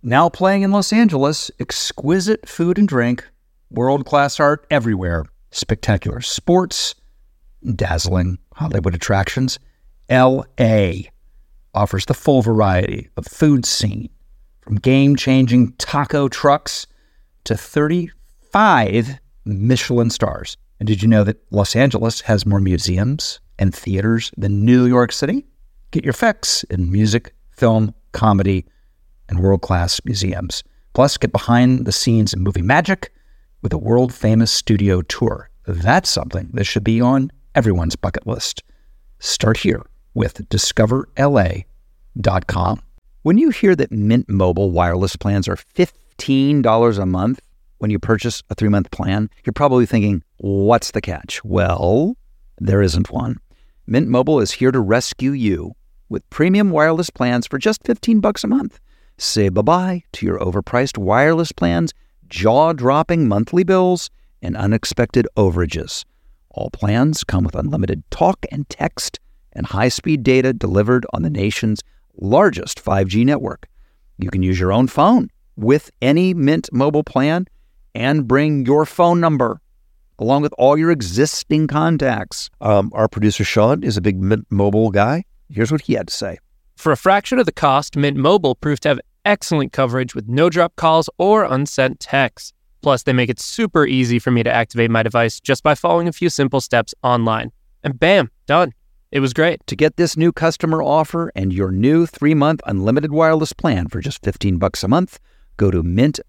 Now playing in Los Angeles, exquisite food and drink, world-class art everywhere, spectacular sports, dazzling Hollywood attractions. L.A. offers the full variety of food scene, from game-changing taco trucks to 35 Michelin stars. And did you know that Los Angeles has more museums and theaters than New York City? Get your fix in music, film, comedy, and world-class museums. Plus, get behind the scenes in movie magic with a world-famous studio tour. That's something that should be on everyone's bucket list. Start here with discoverla.com. When you hear that Mint Mobile wireless plans are $15 a month when you purchase a 3-month plan, you're probably thinking, what's the catch? Well, there isn't one. Mint Mobile is here to rescue you with premium wireless plans for just $15 a month. Say bye-bye to your overpriced wireless plans, jaw-dropping monthly bills, and unexpected overages. All plans come with unlimited talk and text and high-speed data delivered on the nation's largest 5G network. You can use your own phone with any Mint Mobile plan and bring your phone number along with all your existing contacts. Our producer, Sean, is a big Mint Mobile guy. Here's what he had to say. For a fraction of the cost, Mint Mobile proves to have excellent coverage with no-drop calls or unsent texts. Plus, they make it super easy for me to activate my device just by following a few simple steps online. And bam, done. It was great. To get this new customer offer and your new 3-month unlimited wireless plan for just $15 a month, go to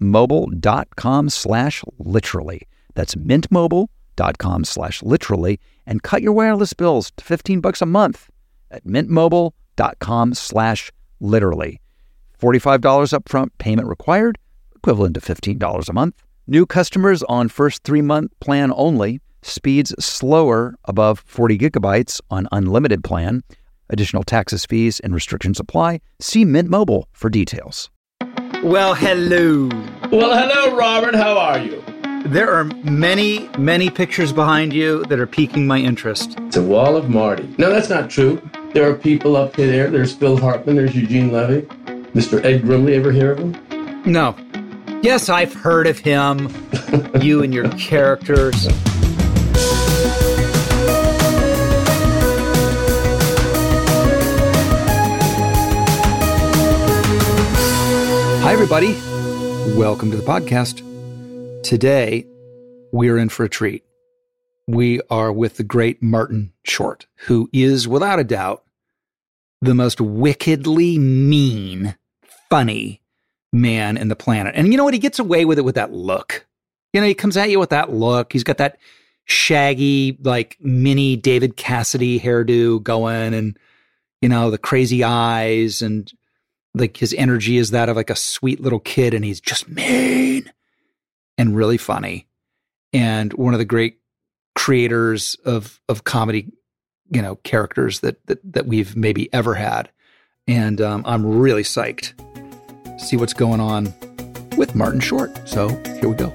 mintmobile.com/literally. That's mintmobile.com/literally and cut your wireless bills to $15 a month at mintmobile.com/literally. $45 upfront payment required, equivalent to $15 a month. New customers on first 3-month plan only. Speeds slower above 40 gigabytes on unlimited plan. Additional taxes, fees, and restrictions apply. See Mint Mobile for details. Well, hello. Well, hello, Robert. How are you? There are many, many pictures behind you that are piquing my interest. It's a wall of Marty. No, that's not true. There are people up there. There's Phil Hartman. There's Eugene Levy. Mr. Ed Grimley. Ever hear of him? No. Yes, I've heard of him. You and your characters. Hi, everybody. Welcome to the podcast. Today, we're in for a treat. We are with the great Martin Short, who is, without a doubt, the most wickedly mean, funny man in the planet. And you know what? He gets away with it with that look. You know, he comes at you with that look. He's got that shaggy, like, mini David Cassidy hairdo going and, you know, the crazy eyes and... like his energy is that of like a sweet little kid, and he's just mean and really funny, and one of the great creators of comedy, you know, characters that we've maybe ever had. And I'm really psyched to see what's going on with Martin Short. So here we go.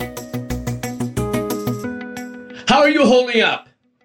How are you holding up?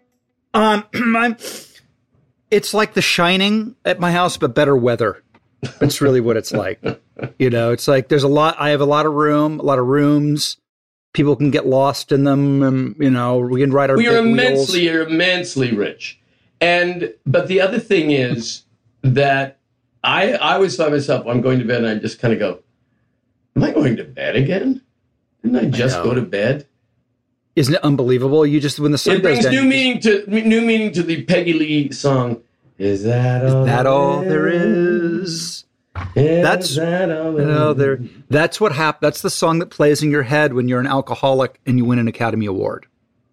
It's like The Shining at my house, but better weather. That's really what it's like. You know, it's like I have a lot of rooms. People can get lost in them. And, you know, we can ride our big wheels. You're immensely rich. But the other thing is that I always find myself, I'm going to bed and I just kind of go, am I going to bed again? Didn't I just go to bed? Isn't it unbelievable? You just, when the sun goes down. It brings new meaning to the Peggy Lee song. Is that all there is? That's what happens. That's the song that plays in your head when you're an alcoholic and you win an Academy Award.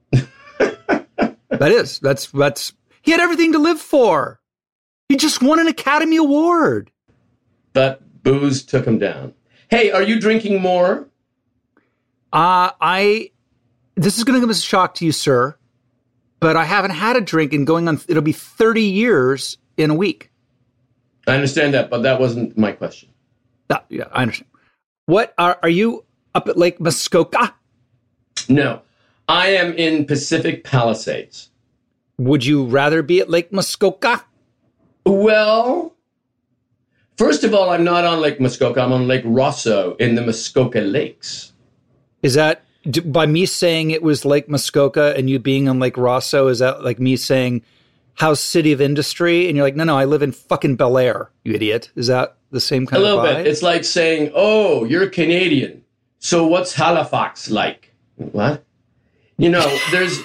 That's he had everything to live for. He just won an Academy Award. But booze took him down. Hey, are you drinking more? This is going to come as a shock to you, sir. But I haven't had a drink in going on, it'll be 30 years in a week. I understand that, but that wasn't my question. Yeah, I understand. What, are you up at Lake Muskoka? No, I am in Pacific Palisades. Would you rather be at Lake Muskoka? Well, First of all, I'm not on Lake Muskoka. I'm on Lake Rosso in the Muskoka Lakes. Is that, by me saying it was Lake Muskoka and you being on Lake Rosso, is that like me saying, how's City of Industry? And you're like, no, I live in fucking Bel Air, you idiot. Is that the same kind of vibe? A little bit. It's like saying, oh, you're Canadian. So what's Halifax like? What? You know,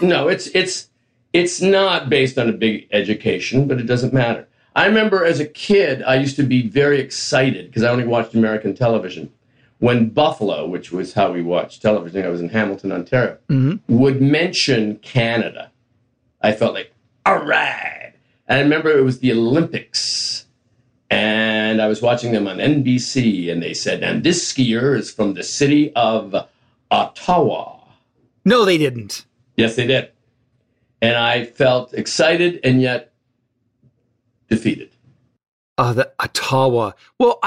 it's not based on a big education, but it doesn't matter. I remember as a kid, I used to be very excited because I only watched American television when Buffalo, which was how we watched television, I was in Hamilton, Ontario, would mention Canada. I felt like, all right. And I remember it was the Olympics, and I was watching them on NBC, and they said, and this skier is from the city of Ottawa. No, they didn't. Yes, they did. And I felt excited and yet defeated. The Ottawa. Well,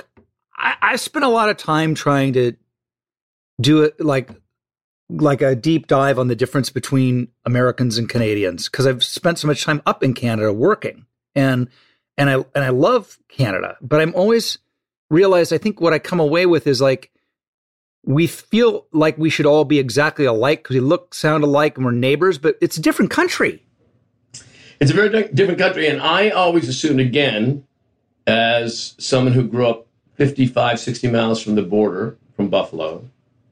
I spent a lot of time trying to do it like a deep dive on the difference between Americans and Canadians, because I've spent so much time up in Canada working, and I love Canada, but I'm always realized, I think what I come away with is like, we feel like we should all be exactly alike because we look, sound alike, and we're neighbors, but it's a different country. It's a very different country, and I always assumed, again, as someone who grew up 55, 60 miles from the border, from Buffalo,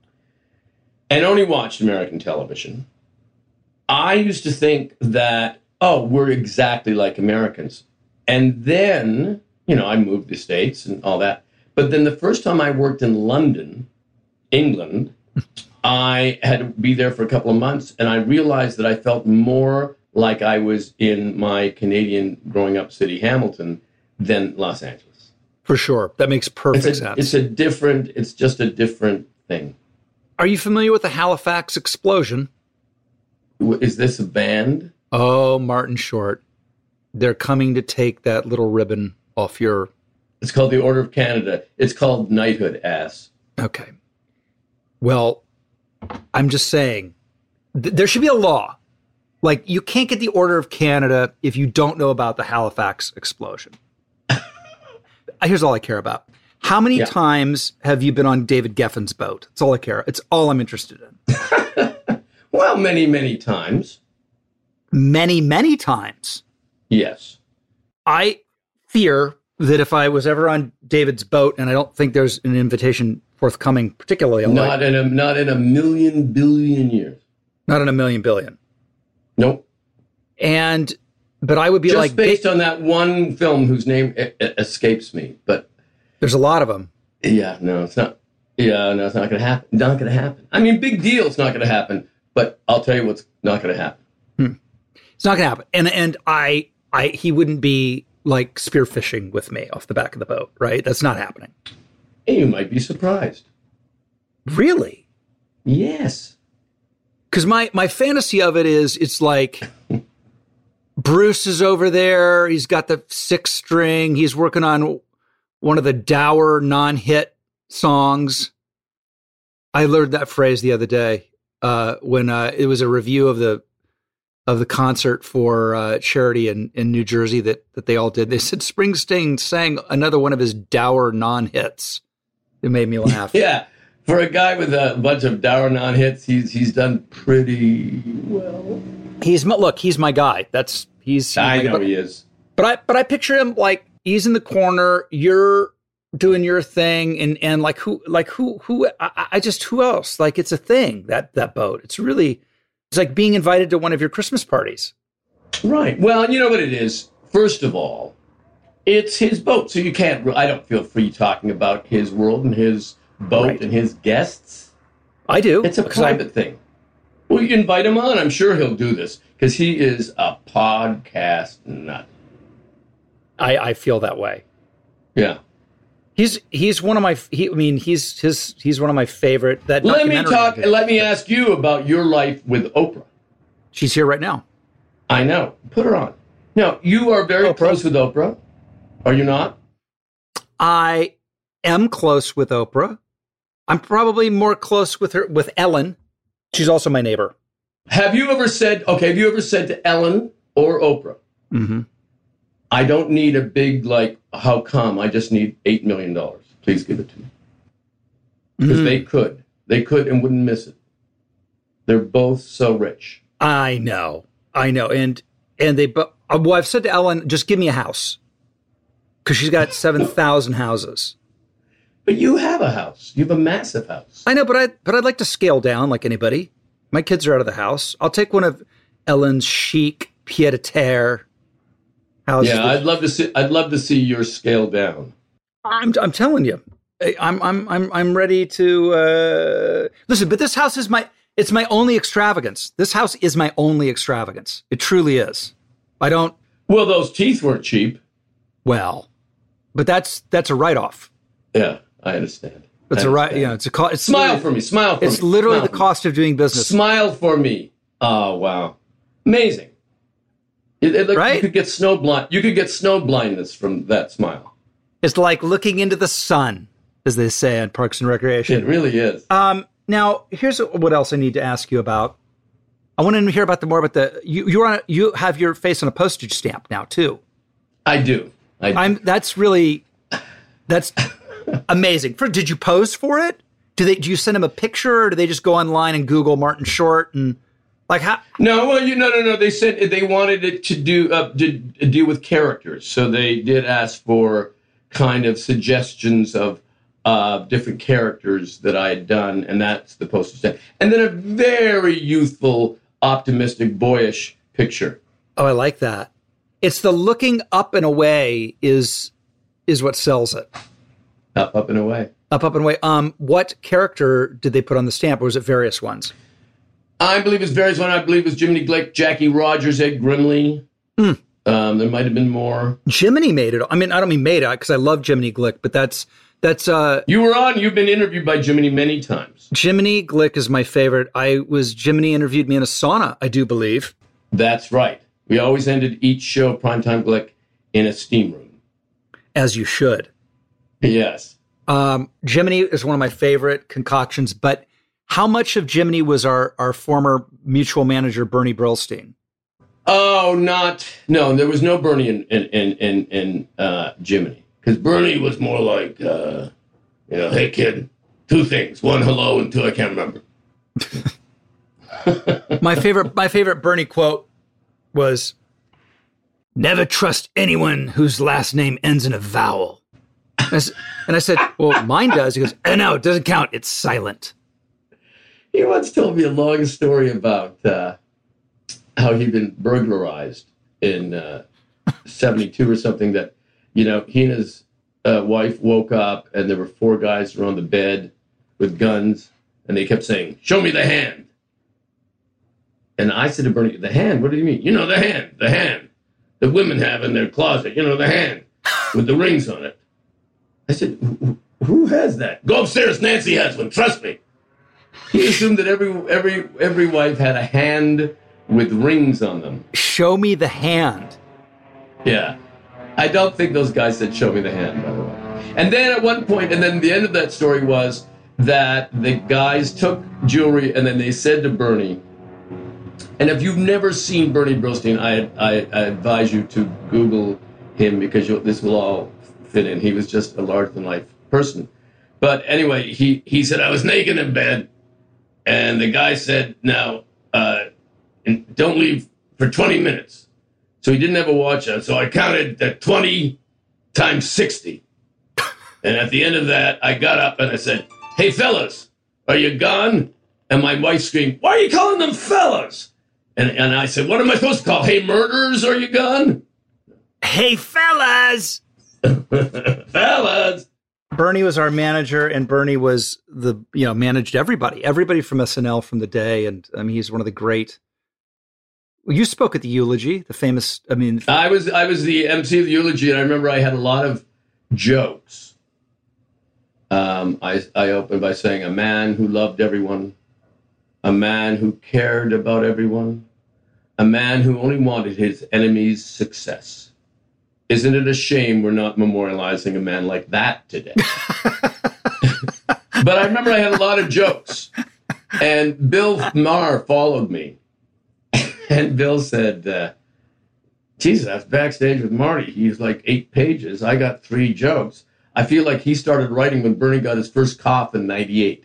and only watched American television, I used to think that, oh, we're exactly like Americans. And then, you know, I moved to the States and all that. But then the first time I worked in London, England, I had to be there for a couple of months, and I realized that I felt more like I was in my Canadian growing up city, Hamilton, than Los Angeles. For sure. That makes perfect sense. It's just a different thing. Are you familiar with the Halifax explosion? Is this a band? Oh, Martin Short. They're coming to take that little ribbon off your... It's called the Order of Canada. It's called knighthood, ass. Okay. Well, I'm just saying, there should be a law. Like, you can't get the Order of Canada if you don't know about the Halifax explosion. Here's all I care about. How many times have you been on David Geffen's boat? It's all I care. It's all I'm interested in. Well, many, many times. Many, many times. Yes. I fear that if I was ever on David's boat, and I don't think there's an invitation forthcoming, particularly not in a million billion years. Not in a million billion. Nope. But I would be just like, based on that one film whose name escapes me, but there's a lot of them. Yeah, no, it's not. Yeah, no, it's not going to happen. Not going to happen. I mean, big deal. It's not going to happen. But I'll tell you what's not going to happen. It's not going to happen. And he wouldn't be like spearfishing with me off the back of the boat, right? That's not happening. And you might be surprised. Really? Yes. Because my fantasy of it is, it's like Bruce is over there. He's got the 6-string. He's working on one of the dour non-hit songs. I learned that phrase the other day when it was a review of the concert for charity in New Jersey that they all did. They said Springsteen sang another one of his dour non-hits. It made me laugh. Yeah. For a guy with a bunch of dour non-hits, he's done pretty well. He's my guy. I know he is. But I picture him like he's in the corner, you're doing your thing, and who else? Like, it's a thing, that boat. It's like being invited to one of your Christmas parties. Right. Well, you know what it is. First of all, it's his boat, so you can't. I don't feel free talking about his world and his boat and his guests. I do. It's a private thing. Well, you invite him on. I'm sure he'll do this because he is a podcast nut. I feel that way. Yeah. He's one of my. He's one of my favorite. That let me ask you about your life with Oprah. She's here right now. I know. Put her on. Now, you are very close with Oprah. Are you not? I am close with Oprah. I'm probably more close with Ellen. She's also my neighbor. Have you ever said to Ellen or Oprah, I don't need a big, like, how come? I just need $8 million. Please give it to me. Because they could and wouldn't miss it. They're both so rich. I know. And they, well, I've said to Ellen, just give me a house. Because she's got 7,000 houses. But you have a house. You have a massive house. I know, but I'd like to scale down like anybody. My kids are out of the house. I'll take one of Ellen's chic pied-à-terre houses. Yeah, I'd love to see your scale down. I'm telling you, I'm ready to listen. But this house is it's my only extravagance. This house is my only extravagance. It truly is. Well, those teeth weren't cheap. Well, but that's a write-off. Yeah, I understand. It's it's a cost. Smile for me. It's literally the cost of doing business. Smile for me. Oh wow, amazing! Right? You could get snow blind. You could get snow blindness from that smile. It's like looking into the sun, as they say on Parks and Recreation. It really is. Now, here's what else I need to ask you about. I want to hear more about you have your face on a postage stamp now too. I do. That's amazing. Did you pose for it? Do you send them a picture, or do they just go online and Google Martin Short and like how? No, well, no. They said they wanted it to deal with characters, so they did ask for kind of suggestions of different characters that I had done, and that's the postage stamp. And then a very youthful, optimistic, boyish picture. Oh, I like that. It's the looking up and away is what sells it. Up and away. Up and away. What character did they put on the stamp, or was it various ones? I believe it's various ones. I believe it was Jiminy Glick, Jackie Rogers, Ed Grimley. There might have been more. Jiminy made it. I mean, I don't mean made it because I love Jiminy Glick, but that's. You've been interviewed by Jiminy many times. Jiminy Glick is my favorite. Jiminy interviewed me in a sauna, I do believe. That's right. We always ended each show, Primetime Glick, in a steam room. As you should. Yes. Jiminy is one of my favorite concoctions, but how much of Jiminy was our former mutual manager, Bernie Brillstein? Oh, no, there was no Bernie in Jiminy. Because Bernie was more like, hey, kid, 2 things. 1, hello, and 2, I can't remember. My favorite Bernie quote was, "Never trust anyone whose last name ends in a vowel." And I said, well, mine does. He goes, no, it doesn't count. It's silent. He once told me a long story about how he'd been burglarized in 72 or something, that, he and his wife woke up and there were 4 guys around the bed with guns, and they kept saying, "Show me the hand." And I said to Bernie, "The hand? What do you mean?" "The hand that women have in their closet, the hand with the rings on it." I said, "Who has that?" "Go upstairs, Nancy has one, trust me." He assumed that every wife had a hand with rings on them. Show me the hand. Yeah. I don't think those guys said, "Show me the hand," by the way. And then at one point, and then the end of that story was that the guys took jewelry, and then they said to Bernie, and if you've never seen Bernie Brillstein, I advise you to Google him, because this will all fit in. He was just a larger-than-life person. But anyway, he said, "I was naked in bed," and the guy said, "Now, don't leave for 20 minutes. So he didn't have a watch on, so I counted that 20 times 60. And at the end of that, I got up and I said, "Hey, fellas, are you gone?" And my wife screamed, "Why are you calling them fellas?" And I said, "What am I supposed to call? Hey, murderers, are you gone?" "Hey, fellas!" Fellas! Bernie was our manager, and Bernie was managed everybody from SNL from the day. And I mean, he's one of the great. Well, you spoke at the eulogy, the famous. I mean, I was the MC of the eulogy, and I remember I had a lot of jokes. I opened by saying, "A man who loved everyone, a man who cared about everyone, a man who only wanted his enemies' success. Isn't it a shame we're not memorializing a man like that today?" But I remember I had a lot of jokes, and Bill Maher followed me. And Bill said, Jesus, I was backstage with Marty. He was like 8 pages. I got 3 jokes. I feel like he started writing when Bernie got his first cough in 98.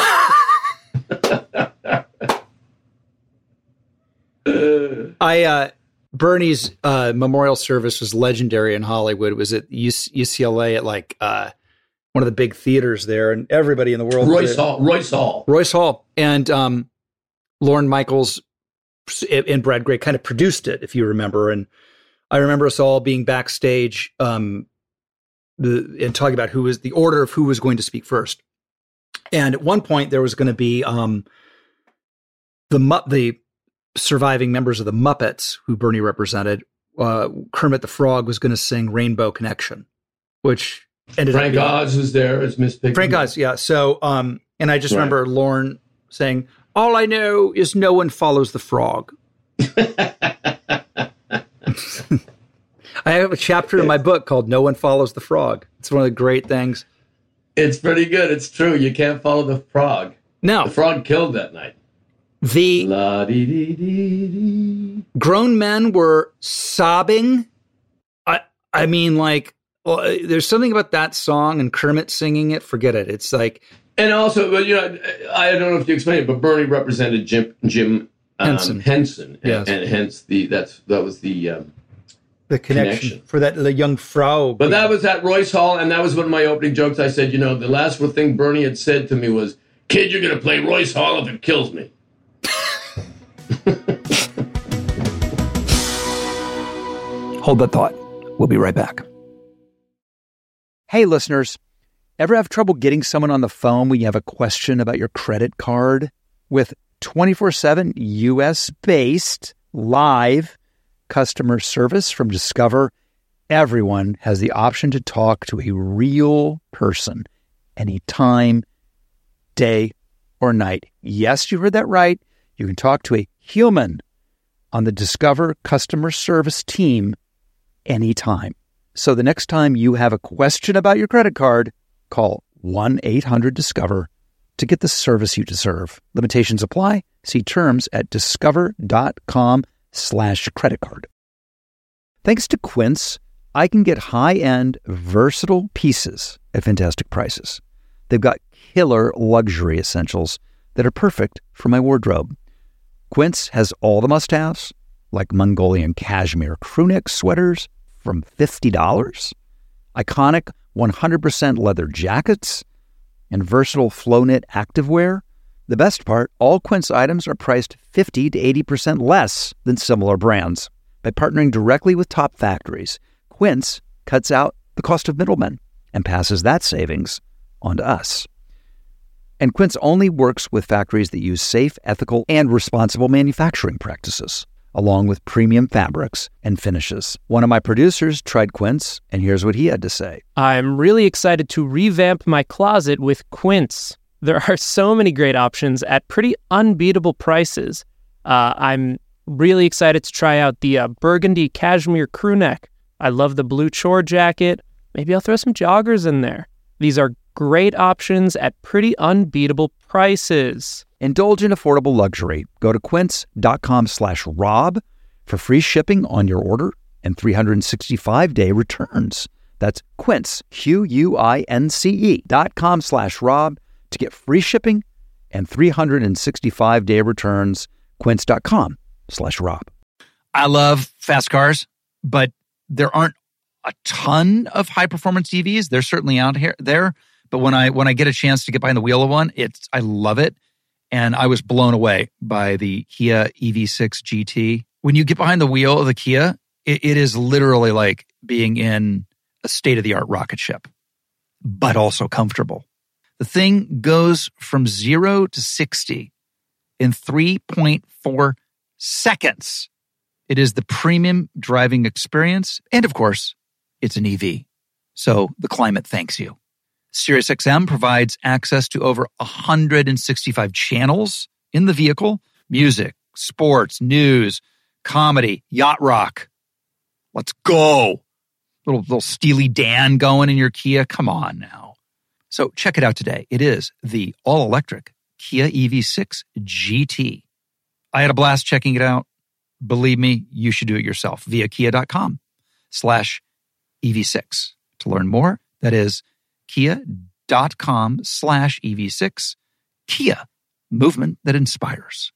Bernie's memorial service was legendary in Hollywood. It was at UCLA at like one of the big theaters there, and everybody in the world. Royce Hall. And Lorne Michaels and Brad Gray kind of produced it, if you remember. And I remember us all being backstage and talking about who was the order of who was going to speak first. And at one point, there was going to be the surviving members of the Muppets, who Bernie represented. Kermit the Frog was going to sing "Rainbow Connection," which ended up. Frank Oz was there as Miss Piggy. Frank Oz, yeah. So, and I just remember Lorne saying, "All I know is no one follows the frog." I have a chapter in my book called "No One Follows the Frog." It's one of the great things. It's pretty good. It's true. You can't follow the frog. No. The frog killed that night. The grown men were sobbing. I mean, like, there's something about that song and Kermit singing it. Forget it. It's like, and also, I don't know if you explained it, but Bernie represented Jim Henson, yes. and hence that was the connection for the young Frau. But that was at Royce Hall, and that was one of my opening jokes. I said, the last thing Bernie had said to me was, "Kid, you're going to play Royce Hall if it kills me." Hold that thought. We'll be right back. Hey, listeners, ever have trouble getting someone on the phone when you have a question about your credit card? With 24/7 U.S.-based live customer service from Discover, everyone has the option to talk to a real person anytime, day or night. Yes, you heard that right. You can talk to a human on the Discover customer service team anytime. So the next time you have a question about your credit card, call 1-800-DISCOVER to get the service you deserve. Limitations apply. See terms at discover.com/creditcard. Thanks to Quince, I can get high-end, versatile pieces at fantastic prices. They've got killer luxury essentials that are perfect for my wardrobe. Quince has all the must-haves, like Mongolian cashmere crewneck sweaters from $50, iconic 100% leather jackets, and versatile flow-knit activewear. The best part, all Quince items are priced 50 to 80% less than similar brands. By partnering directly with top factories, Quince cuts out the cost of middlemen and passes that savings on to us. And Quince only works with factories that use safe, ethical, and responsible manufacturing practices, along with premium fabrics and finishes. One of my producers tried Quince, and here's what he had to say. I'm really excited to revamp my closet with Quince. There are so many great options at pretty unbeatable prices. I'm really excited to try out the burgundy cashmere crew neck. I love the blue chore jacket. Maybe I'll throw some joggers in there. These are great options at pretty unbeatable prices. Indulge in affordable luxury. Go to quince.com/Rob for free shipping on your order and 365-day returns. That's Quince, QUINCE.com/Rob to get free shipping and 365-day returns. Quince.com/Rob. I love fast cars, but there aren't a ton of high-performance EVs. They're certainly out there. But when I get a chance to get behind the wheel of one, I love it. And I was blown away by the Kia EV6 GT. When you get behind the wheel of the Kia, it is literally like being in a state-of-the-art rocket ship, but also comfortable. The thing goes from 0 to 60 in 3.4 seconds. It is the premium driving experience. And of course, it's an EV. So the climate thanks you. SiriusXM provides access to over 165 channels in the vehicle. Music, sports, news, comedy, yacht rock. Let's go. Little Steely Dan going in your Kia. Come on now. So check it out today. It is the all-electric Kia EV6 GT. I had a blast checking it out. believe me, you should do it yourself via kia.com/EV6. To learn more, that is kia.com/EV6. Kia, movement that inspires.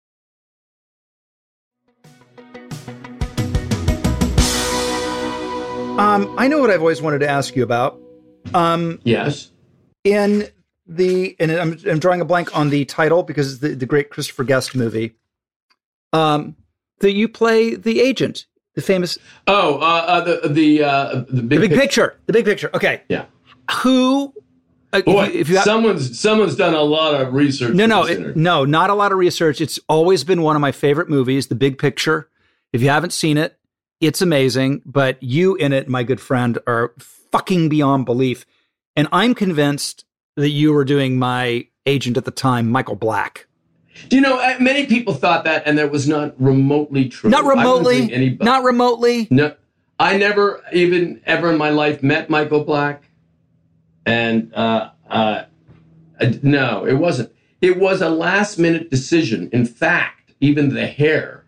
I know what I've always wanted to ask you about. Yes. And I'm drawing a blank on the title because it's the great Christopher Guest movie. That you play the agent, the famous. The big picture. The big picture. Okay. Yeah. Who? Boy, someone's done a lot of research. No, not a lot of research. It's always been one of my favorite movies, The Big Picture. If you haven't seen it, it's amazing. But you in it, my good friend, are fucking beyond belief. And I'm convinced that you were doing my agent at the time, Michael Black. Do you know, many people thought that, and that was not remotely true. Not remotely. Not remotely. No, I never even ever in my life met Michael Black. And no, it wasn't. It was a last-minute decision. In fact, even the hair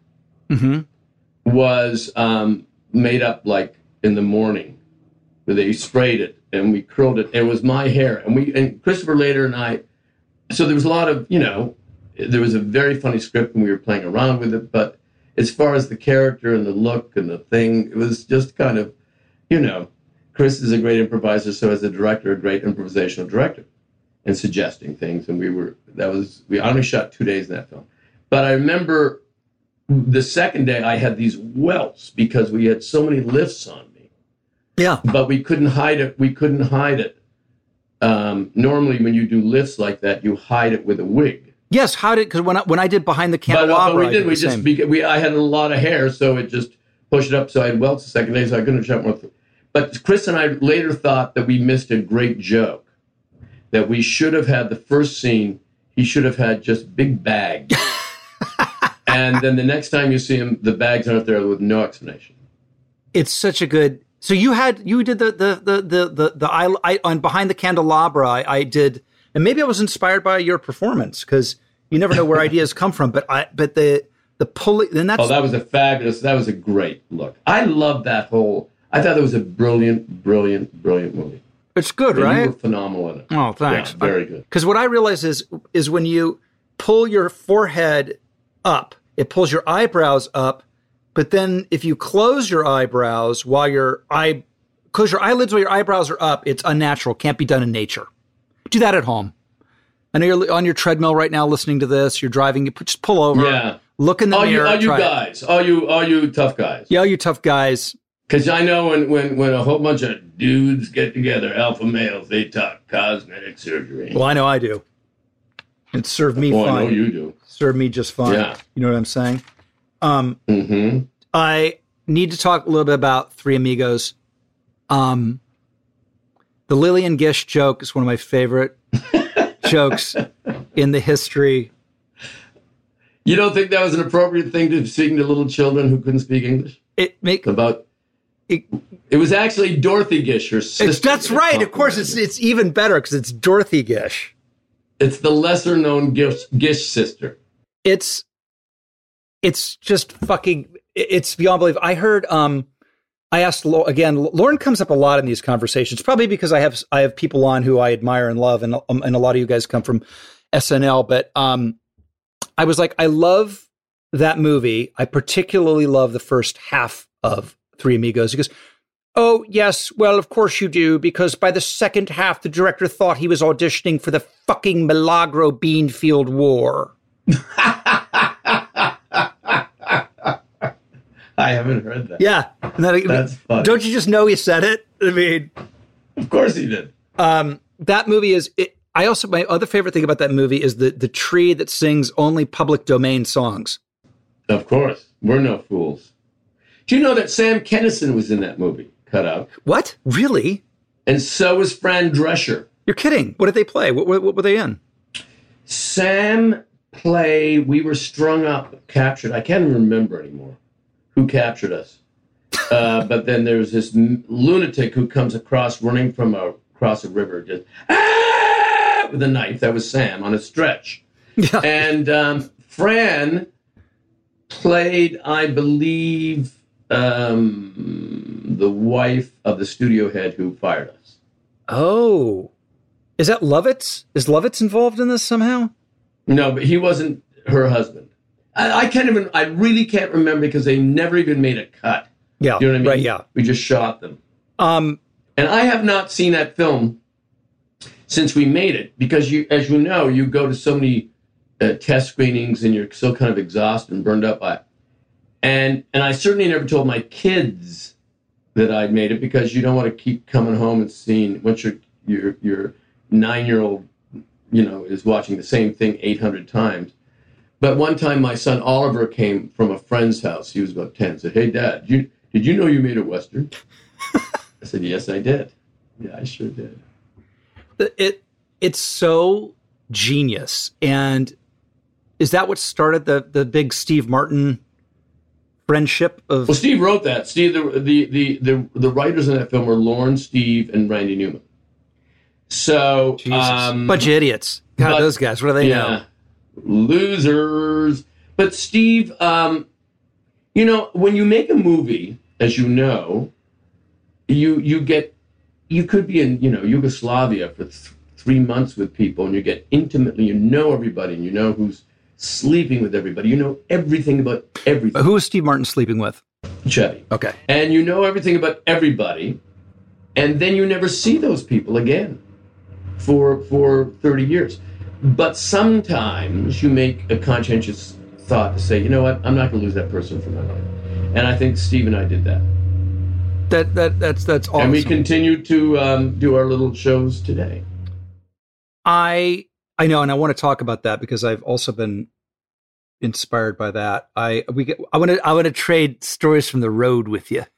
was made up like in the morning. Where they sprayed it and we curled it. It was my hair, and Christopher later and I. So there was a lot of, there was a very funny script and we were playing around with it. But as far as the character and the look and the thing, it was just kind of, Chris is a great improviser, so as a director, a great improvisational director, and suggesting things. And we only shot 2 days in that film. But I remember the second day I had these welts because we had so many lifts on me. Yeah. But we couldn't hide it. Normally when you do lifts like that, you hide it with a wig. Yes, because when I did Behind the Candelabra, I had a lot of hair, so it just pushed it up. So I had welts the second day, so I couldn't have shot more. But Chris and I later thought that we missed a great joke, that we should have had the first scene, he should have had just big bags. And then the next time you see him, the bags aren't there with no explanation. It's such a good. So you did the on Behind the Candelabra. I did, and maybe I was inspired by your performance because you never know where ideas come from. But the pulley. Then that's. Oh, that was a great look. I love that whole. I thought it was a brilliant movie. It's good, and right? You were phenomenal in it. Oh, thanks. Yeah, very good. Because what I realize is when you pull your forehead up, it pulls your eyebrows up. But then if you close your eyebrows close your eyelids while your eyebrows are up, it's unnatural. Can't be done in nature. Do that at home. I know you're on your treadmill right now listening to this. You're driving. Just pull over. Yeah. Look in the mirror. All you guys. All you tough guys. Yeah, all you tough guys. Because I know when a whole bunch of dudes get together, alpha males, they talk cosmetic surgery. Well, I know I do. It served me fine. I know you do. Served me just fine. Yeah. You know what I'm saying? I need to talk a little bit about Three Amigos. The Lillian Gish joke is one of my favorite jokes in the history. You don't think that was an appropriate thing to sing to little children who couldn't speak English? It was actually Dorothy Gish, her sister. That's right. Of course, it's even better because it's Dorothy Gish. It's the lesser-known Gish sister. It's just fucking. It's beyond belief. I heard. I asked again. Lauren comes up a lot in these conversations, probably because I have people on who I admire and love, and a lot of you guys come from SNL. But I was like, I love that movie. I particularly love the first half of Three Amigos. He goes, "Oh yes, well of course you do, because by the second half, the director thought he was auditioning for the fucking Milagro Beanfield War." I haven't heard that. Yeah. That's funny. Don't you just know he said it? I mean, of course he did. That movie is. My other favorite thing about that movie is the tree that sings only public domain songs. Of course, we're no fools. Do you know that Sam Kinison was in that movie? Cut out. What? Really? And so was Fran Drescher. You're kidding. What did they play? What were they in? Sam played. We were strung up, captured. I can't even remember anymore who captured us. But then there's this lunatic who comes running from across a river, just with a knife. That was Sam on a stretch. Yeah. And Fran played, I believe, the wife of the studio head who fired us. Oh, is that Lovitz? Is Lovitz involved in this somehow? No, but he wasn't her husband. I really can't remember because they never even made a cut. Yeah, you know what I mean? Right, yeah. We just shot them. And I have not seen that film since we made it because as you know, you go to so many test screenings and you're so kind of exhausted and burned up by it. And I certainly never told my kids that I'd made it because you don't want to keep coming home and seeing once your 9-year-old, is watching the same thing 800 times. But one time my son Oliver came from a friend's house. He was about 10. Said, "Hey, Dad, did you know you made a Western?" I said, "Yes, I did. Yeah, I sure did." It's so genius. And is that what started the big Steve Martin friendship of? Well, Steve wrote that. Steve, the writers in that film were Lorne, Steve, and Randy Newman. So, bunch of idiots. God, those guys. What do they know? Losers. But Steve, when you make a movie, as you know, you could be in Yugoslavia for 3 months with people, and you get intimately, everybody, and who's sleeping with everybody. You know everything about everything. Who was Steve Martin sleeping with? Chevy. Okay. And you know everything about everybody, and then you never see those people again for 30 years. But sometimes you make a conscientious thought to say, you know what, I'm not going to lose that person from my life. And I think Steve and I did that. That's awesome. And we continue to do our little shows today. I know, and I want to talk about that because I've also been inspired by that. I want to trade stories from the road with you.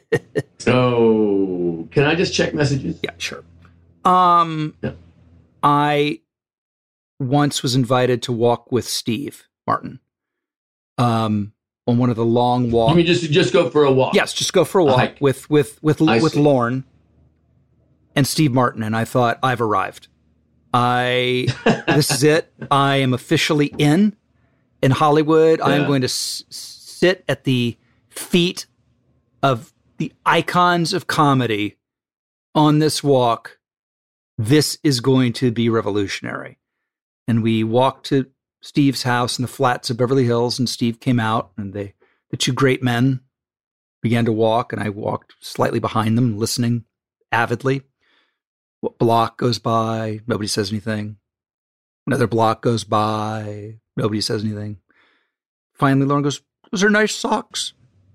Oh, can I just check messages? Yeah, sure. Yeah. I once was invited to walk with Steve Martin on one of the long walks. You mean just go for a walk? Yes, just go for a walk with Lorne and Steve Martin, and I thought, I've arrived. This is it. I am officially in Hollywood. Yeah. I am going to sit at the feet of the icons of comedy on this walk. This is going to be revolutionary. And we walked to Steve's house in the flats of Beverly Hills, and Steve came out, and the two great men began to walk, and I walked slightly behind them, listening avidly. A block goes by, nobody says anything. Another block goes by, nobody says anything. Finally, Lauren goes, "Those are nice socks."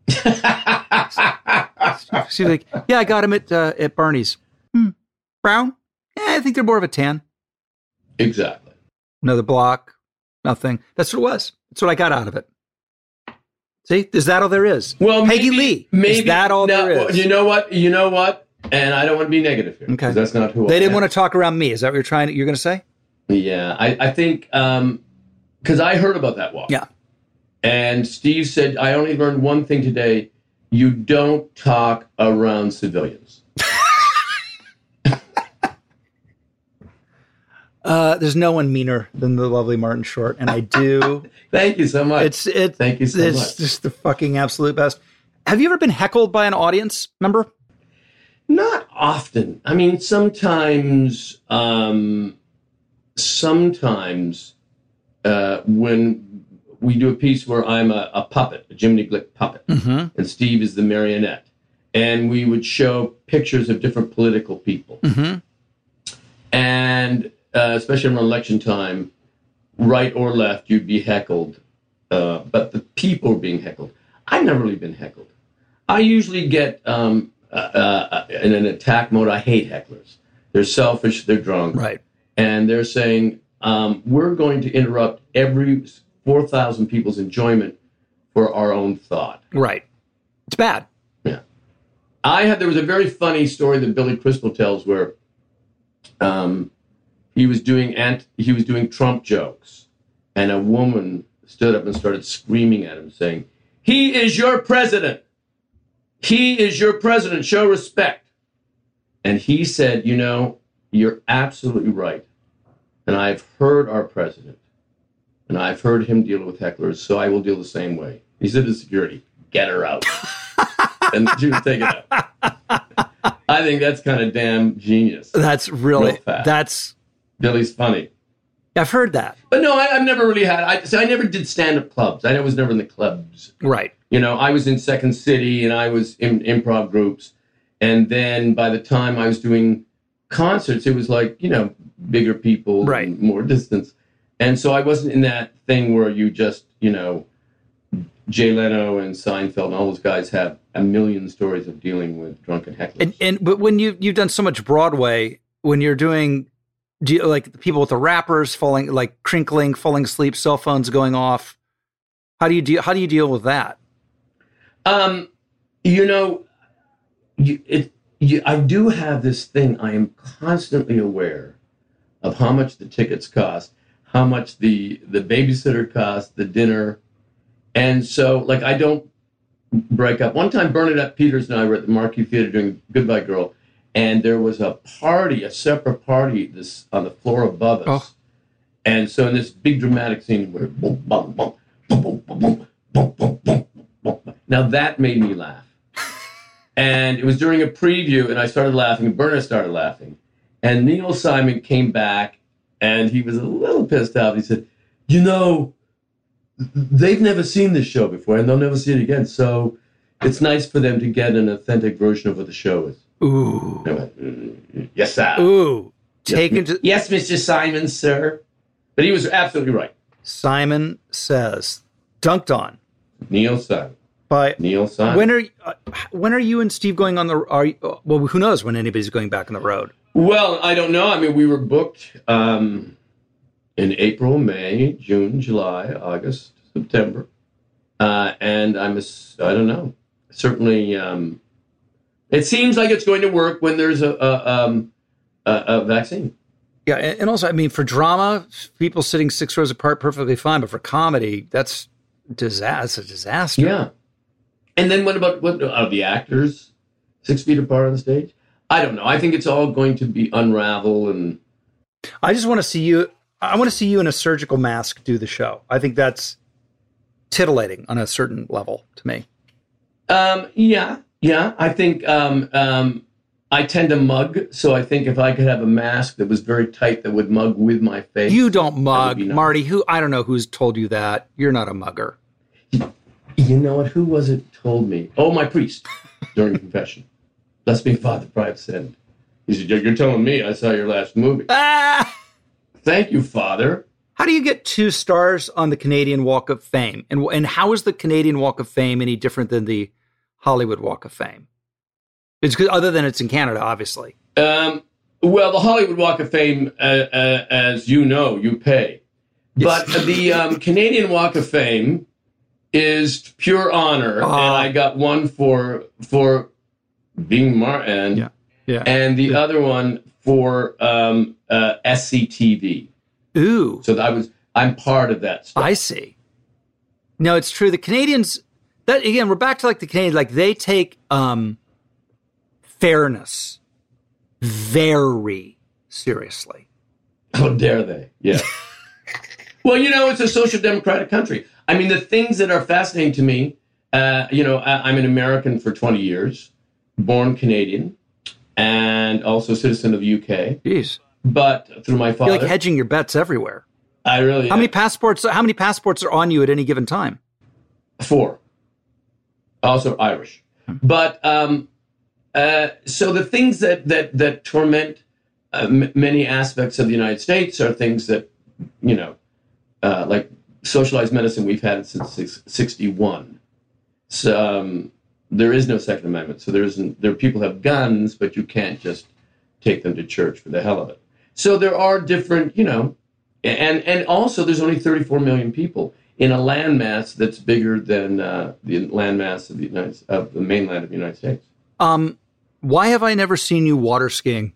She's like, "Yeah, I got them at Barney's." Brown? Yeah, I think they're more of a tan. Exactly. Another block, nothing. That's what it was. That's what I got out of it. See, is that all there is? Well, Peggy Lee. Maybe is that all there is? Well, you know what? And I don't want to be negative here. Okay. That's not who they didn't want to talk around me. Is that what you're going to say? Yeah, I think, because I heard about that walk. Yeah. And Steve said, I only learned one thing today. You don't talk around civilians. There's no one meaner than the lovely Martin Short, and I do. Thank you so much. Thank you so much. It's just the fucking absolute best. Have you ever been heckled by an audience member? Not often. I mean, sometimes when we do a piece where I'm a puppet, a Jiminy Glick puppet, and Steve is the marionette, and we would show pictures of different political people. And especially around election time, right or left, you'd be heckled. But the people were being heckled. I've never really been heckled. I usually get in an attack mode. I hate hecklers. They're selfish. They're drunk. Right. And they're saying, we're going to interrupt every 4,000 people's enjoyment for our own thought. Right. It's bad. Yeah. There was a very funny story that Billy Crystal tells where he was doing Trump jokes, and a woman stood up and started screaming at him, saying, "He is your president. He is your president. Show respect." And he said, "You're absolutely right. And I've heard our president. and I've heard him deal with hecklers, so I will deal the same way. He said to security, get her out. And she would take it out. I think that's kind of damn genius. That's really, that's... Billy's funny. I've heard that. But no, I've never really had... I never did stand-up clubs. I was never in the clubs. Right. You know, I was in Second City, and I was in improv groups. And then by the time I was doing concerts, it was like, you know, bigger people, right, and more distance. And so I wasn't in that thing where you just, you know, Jay Leno and Seinfeld and all those guys have a million stories of dealing with drunken hecklers. But when you've done so much Broadway, when you're doing, like the people with the rappers falling, like crinkling, falling asleep, cell phones going off, how do you deal with that? You know, I do have this thing. I am constantly aware of how much the tickets cost, how much the babysitter cost, the dinner. And so, like, I don't break up. One time, Bernadette Peters and I were at the Marquis Theater doing Goodbye Girl, and there was a party, a separate party, on the floor above us. Oh. And so in this big dramatic scene where boom, boom, boom, boom, boom, boom, boom, boom, boom, boom, boom. Now that made me laugh. And it was during a preview, and I started laughing, and Bernadette started laughing. And Neil Simon came back, and he was a little pissed off. He said, you know, they've never seen this show before, and they'll never see it again. So it's nice for them to get an authentic version of what the show is. Ooh. I went, yes, sir. Ooh. Yes, Mr. Simon, sir. But he was absolutely right. Simon Says. Dunked on. Neil Simon. By Neil Simon. When are you and Steve going on the... well, who knows when anybody's going back on the road? Well, I don't know. I mean, we were booked... in April, May, June, July, August, September. And I don't know. Certainly, it seems like it's going to work when there's a vaccine. Yeah, and also, I mean, for drama, people sitting 6 rows apart, perfectly fine. But for comedy, that's a disaster. Yeah. And then what about the actors 6 feet apart on the stage? I don't know. I think it's all going to be unravel. And I just want to see you... I want to see you in a surgical mask do the show. I think that's titillating on a certain level to me. Yeah. I think I tend to mug, so I think if I could have a mask that was very tight that would mug with my face. You don't mug, nice. Marty. I don't know who's told you that. You're not a mugger. You know what? Who was it told me? Oh, my priest during confession. Bless me, Father, for I have sinned. He said, "You're telling me I saw your last movie." Thank you, Father. How do you get 2 stars on the Canadian Walk of Fame? And how is the Canadian Walk of Fame any different than the Hollywood Walk of Fame? It's other than it's in Canada, obviously. Well, the Hollywood Walk of Fame, as you know, you pay. Yes. But the Canadian Walk of Fame is pure honor, and I got one for being Martin, and the other one for SCTV. Ooh. So I'm part of that stuff. I see. No, it's true. The Canadians, that again, we're back to like the Canadians, like they take fairness very seriously. How dare they? Yeah. Well, you know, it's a social democratic country. I mean, the things that are fascinating to me, you know, I'm an American for 20 years, born Canadian, and also citizen of the UK. Jeez. But through my father. You're like hedging your bets everywhere. I really am. How many passports are on you at any given time? 4. Also Irish. But so the things that torment many aspects of the United States are things that, you know, like socialized medicine we've had since 1961. So there is no Second Amendment. So there people have guns, but you can't just take them to church for the hell of it. So there are different, you know, and also there's only 34 million people in a landmass that's bigger than the landmass of the mainland of the United States. Why have I never seen you water skiing?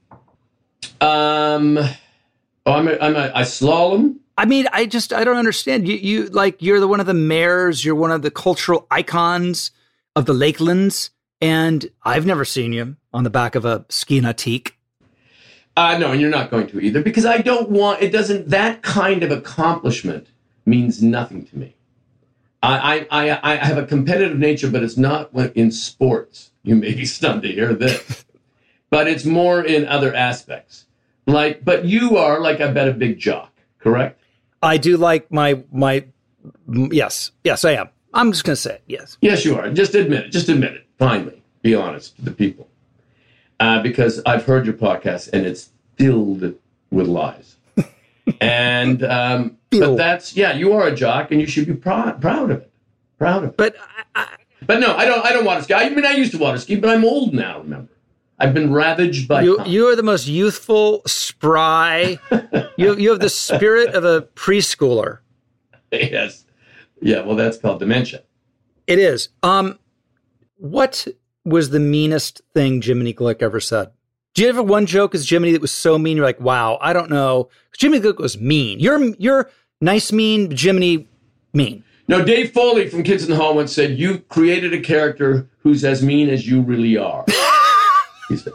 I slalom. I mean, I don't understand. You're one of the mayors. You're one of the cultural icons of the Lakelands, and I've never seen you on the back of a ski nautique. No, and you're not going to either, because I don't want, that kind of accomplishment means nothing to me. I have a competitive nature, but it's not in sports. You may be stunned to hear this, but it's more in other aspects. But you are, like, I bet, a big jock, correct? I do like my yes, I am. I'm just going to say it, yes. Yes, you are. Just admit it. Finally, be honest to the people. Because I've heard your podcast, and it's filled with lies. And, but that's, you are a jock, and you should be proud of it. But but no, I don't water ski. I mean, I used to water ski, but I'm old now, remember. I've been ravaged by time. You are the most youthful, spry. you have the spirit of a preschooler. Yes. Yeah, well, that's called dementia. It is. What was the meanest thing Jiminy Glick ever said? Do you have one joke as Jiminy that was so mean you're like, wow, I don't know? Jiminy Glick was mean. You're nice mean, Jiminy mean. No, Dave Foley from Kids in the Hall once said, you created a character who's as mean as you really are. He said.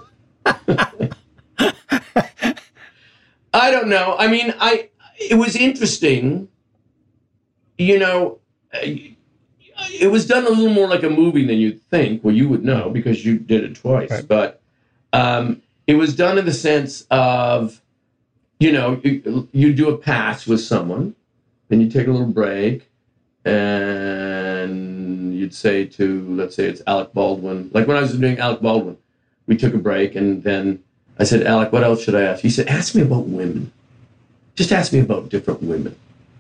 I don't know. I mean, it was interesting. You know, it was done a little more like a movie than you'd think. Well, you would know because you did it twice. Right. But it was done in the sense of, you know, you do a pass with someone, then you take a little break, and you'd say to, let's say it's Alec Baldwin. Like when I was doing Alec Baldwin, we took a break, and then I said, Alec, what else should I ask? He said, ask me about women. Just ask me about different women.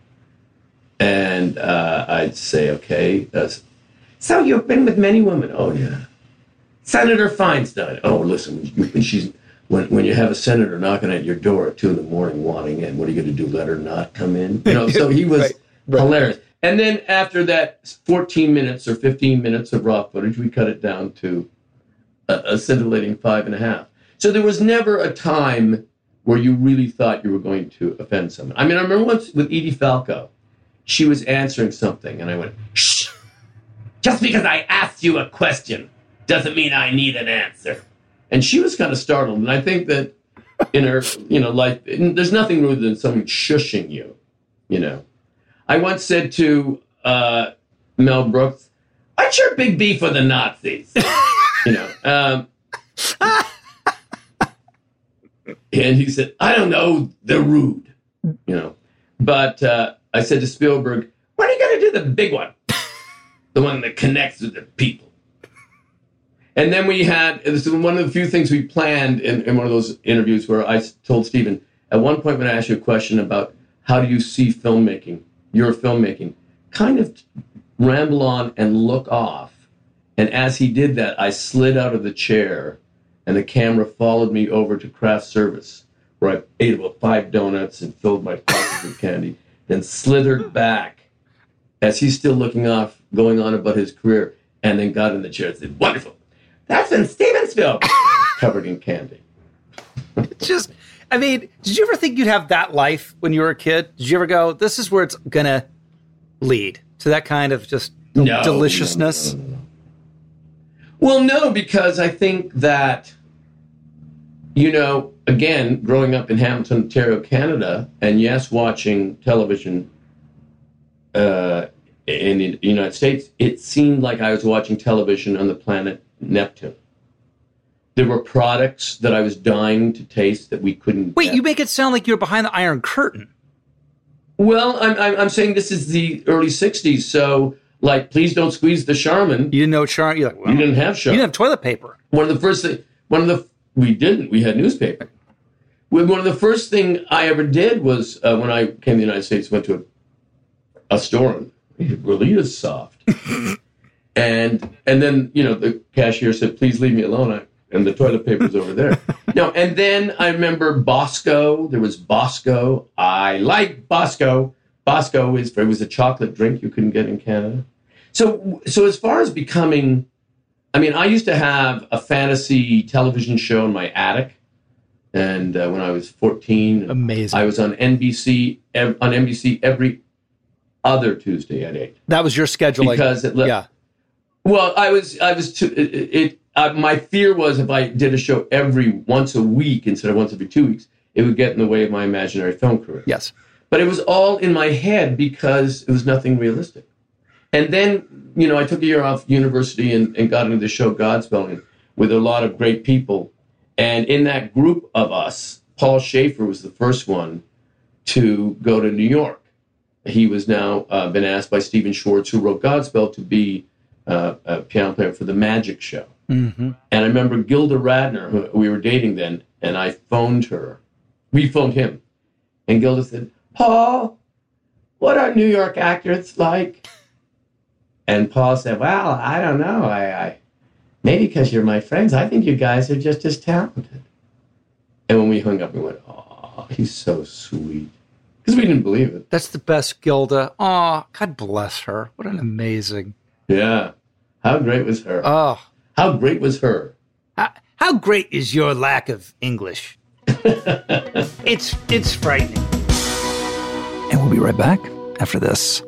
And I'd say, okay. So you've been with many women? Oh, yeah. Senator Feinstein. Oh, listen, when you have a senator knocking at your door at 2 a.m. wanting in, what are you going to do, let her not come in? You know, so he was right. Hilarious. And then after that 14 minutes or 15 minutes of raw footage, we cut it down to a scintillating 5.5. So there was never a time where you really thought you were going to offend someone. I mean, I remember once with Edie Falco, she was answering something, and I went, shh, just because I asked you a question doesn't mean I need an answer. And she was kind of startled, and I think that in her, you know, life, there's nothing ruder than someone shushing you, you know. I once said to Mel Brooks, what's your big beef with the Nazis? You know, and he said, I don't know, they're rude, you know. But I said to Spielberg, when are you going to do the big one? The one that connects with the people. And then we had, this is one of the few things we planned in one of those interviews where I told Stephen, at one point when I asked you a question about how do you see filmmaking, your filmmaking, kind of ramble on and look off. And as he did that, I slid out of the chair and the camera followed me over to craft service, where I ate about 5 donuts and filled my pockets with candy, then slithered back as he's still looking off, going on about his career, and then got in the chair and said, wonderful. That's in Stevensville, covered in candy. Just, I mean, did you ever think you'd have that life when you were a kid? Did you ever go, this is where it's going to lead to that kind of just deliciousness? No. Well, no, because I think that, you know, again, growing up in Hamilton, Ontario, Canada, and yes, watching television in the United States, it seemed like I was watching television on the planet Neptune. There were products that I was dying to taste that we couldn't Wait, get. You make it sound like you're behind the Iron Curtain. Well, I'm saying this is the early 60s, so, like, please don't squeeze the Charmin. You didn't know Charmin? You're like, well, you didn't have Charmin. You didn't have toilet paper. We didn't. We had newspaper. One of the first thing I ever did was when I came to the United States, went to a store and Relita's soft. and then, you know, the cashier said, please leave me alone. And the toilet paper's over there. No, and then I remember Bosco. There was Bosco. I like Bosco. Bosco it was a chocolate drink you couldn't get in Canada. So as far as becoming, I mean, I used to have a fantasy television show in my attic. And when I was 14, amazing. I was on NBC every other Tuesday at 8. That was your schedule, because yeah. Well, my fear was if I did a show once a week instead of once every 2 weeks, it would get in the way of my imaginary film career. Yes. But it was all in my head because it was nothing realistic. And then, I took a year off university and got into the show Godspell with a lot of great people. And in that group of us, Paul Schaefer was the first one to go to New York. He was now been asked by Stephen Schwartz, who wrote Godspell, to be a piano player for the Magic Show. Mm-hmm. And I remember Gilda Radner, who we were dating then, and I phoned her. We phoned him. And Gilda said, Paul, what are New York actors like? And Paul said, well, I don't know. I maybe because you're my friends, I think you guys are just as talented. And when we hung up, we went, oh, he's so sweet. Because we didn't believe it. That's the best, Gilda. Oh, God bless her. What an amazing. Yeah. How great was her? Oh. How great was her? How great is your lack of English? It's frightening. And we'll be right back after this.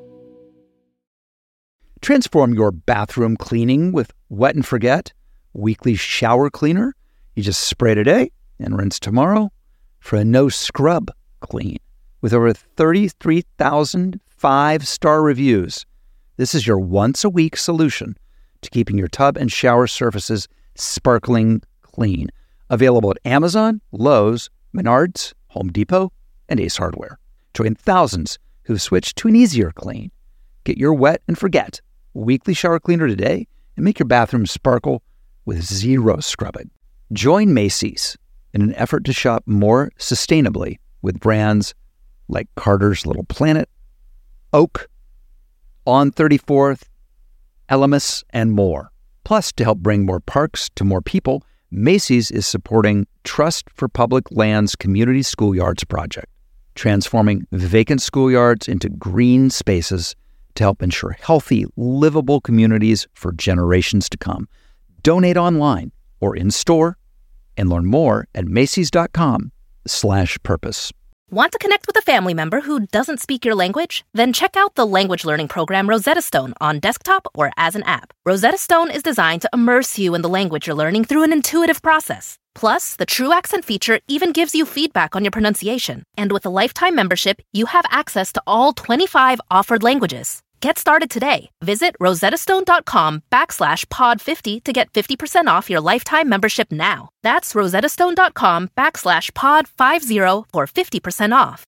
Transform your bathroom cleaning with Wet and Forget Weekly Shower Cleaner. You just spray today and rinse tomorrow for a no-scrub clean. With over 33,000 5-star reviews, this is your once-a-week solution to keeping your tub and shower surfaces sparkling clean. Available at Amazon, Lowe's, Menards, Home Depot, and Ace Hardware. Join thousands who've switched to an easier clean. Get your Wet and Forget Weekly Shower Cleaner today and make your bathroom sparkle with zero scrubbing. Join Macy's in an effort to shop more sustainably with brands like Carter's Little Planet, Oak, On 34th, Elemis, and more. Plus, to help bring more parks to more people, Macy's is supporting Trust for Public Lands Community Schoolyards project, transforming vacant schoolyards into green spaces to help ensure healthy, livable communities for generations to come. Donate online or in-store and learn more at macys.com/purpose. Want to connect with a family member who doesn't speak your language? Then check out the language learning program Rosetta Stone on desktop or as an app. Rosetta Stone is designed to immerse you in the language you're learning through an intuitive process. Plus, the True Accent feature even gives you feedback on your pronunciation. And with a lifetime membership, you have access to all 25 offered languages. Get started today. Visit rosettastone.com/pod50 to get 50% off your lifetime membership now. That's rosettastone.com/pod50 for 50% off.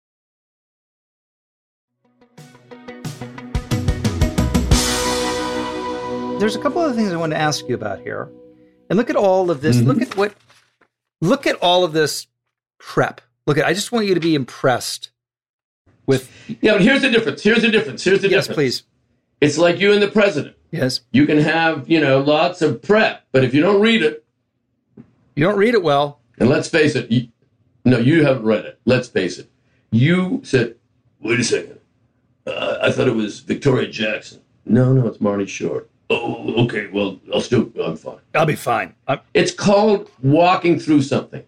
There's a couple of things I want to ask you about here. And look at all of this. Mm-hmm. Look at all of this prep. I just want you to be impressed with. Yeah, but here's the difference. Yes, please. It's like you and the president. Yes. You can have, lots of prep, but if you don't read it. You don't read it well. And let's face it. You haven't read it. Let's face it. You said, wait a second. I thought it was Victoria Jackson. No, it's Marty Short. Oh, okay. Well, I'm fine. I'll be fine. It's called walking through something.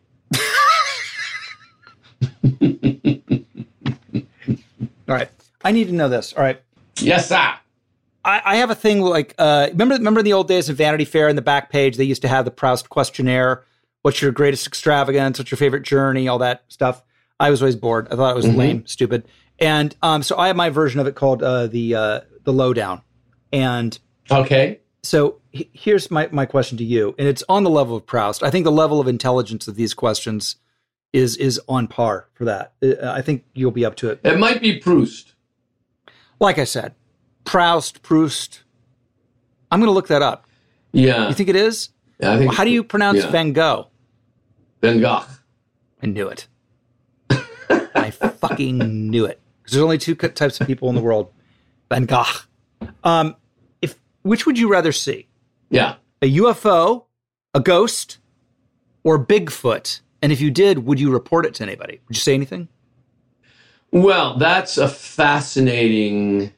All right. I need to know this. All right. Yes, sir. I have a thing like, remember in the old days of Vanity Fair, in the back page, they used to have the Proust questionnaire. What's your greatest extravagance? What's your favorite journey? All that stuff. I was always bored. I thought it was lame, stupid. And so I have my version of it called the Lowdown. And okay. So here's my question to you, and it's on the level of Proust. I think the level of intelligence of these questions is on par for that. I think you'll be up to it. It might be Proust. Like I said, Proust. I'm going to look that up. Yeah. You think it is? Yeah, I think. How do you pronounce Van Gogh? Van Gogh. I knew it. I fucking knew it. Because there's only two types of people in the world. Van Gogh. Which would you rather see? Yeah. A UFO, a ghost, or Bigfoot? And if you did, would you report it to anybody? Would you say anything? Well, that's a fascinating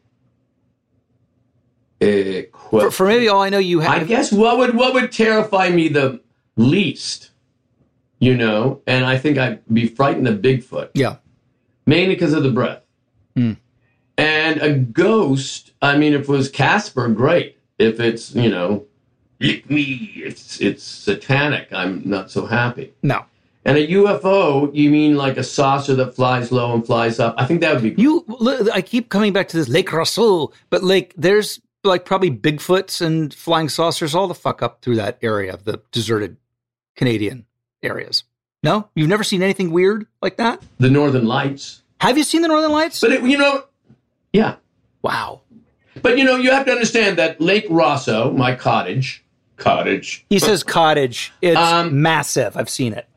question. For maybe all I know, you have. I guess what would terrify me the least, and I think I'd be frightened of Bigfoot. Yeah. Mainly because of the breath. Hmm. And a ghost, if it was Casper, great. If it's, lick me, it's satanic. I'm not so happy. No. And a UFO, you mean like a saucer that flies low and flies up? I think that would be cool. I keep coming back to this Lake Rousseau, but there's like probably Bigfoots and flying saucers all the fuck up through that area of the deserted Canadian areas. No? You've never seen anything weird like that? The Northern Lights. Have you seen the Northern Lights? But, yeah. Wow. But, you have to understand that Lake Rousseau, my cottage. He says cottage. It's massive. I've seen it.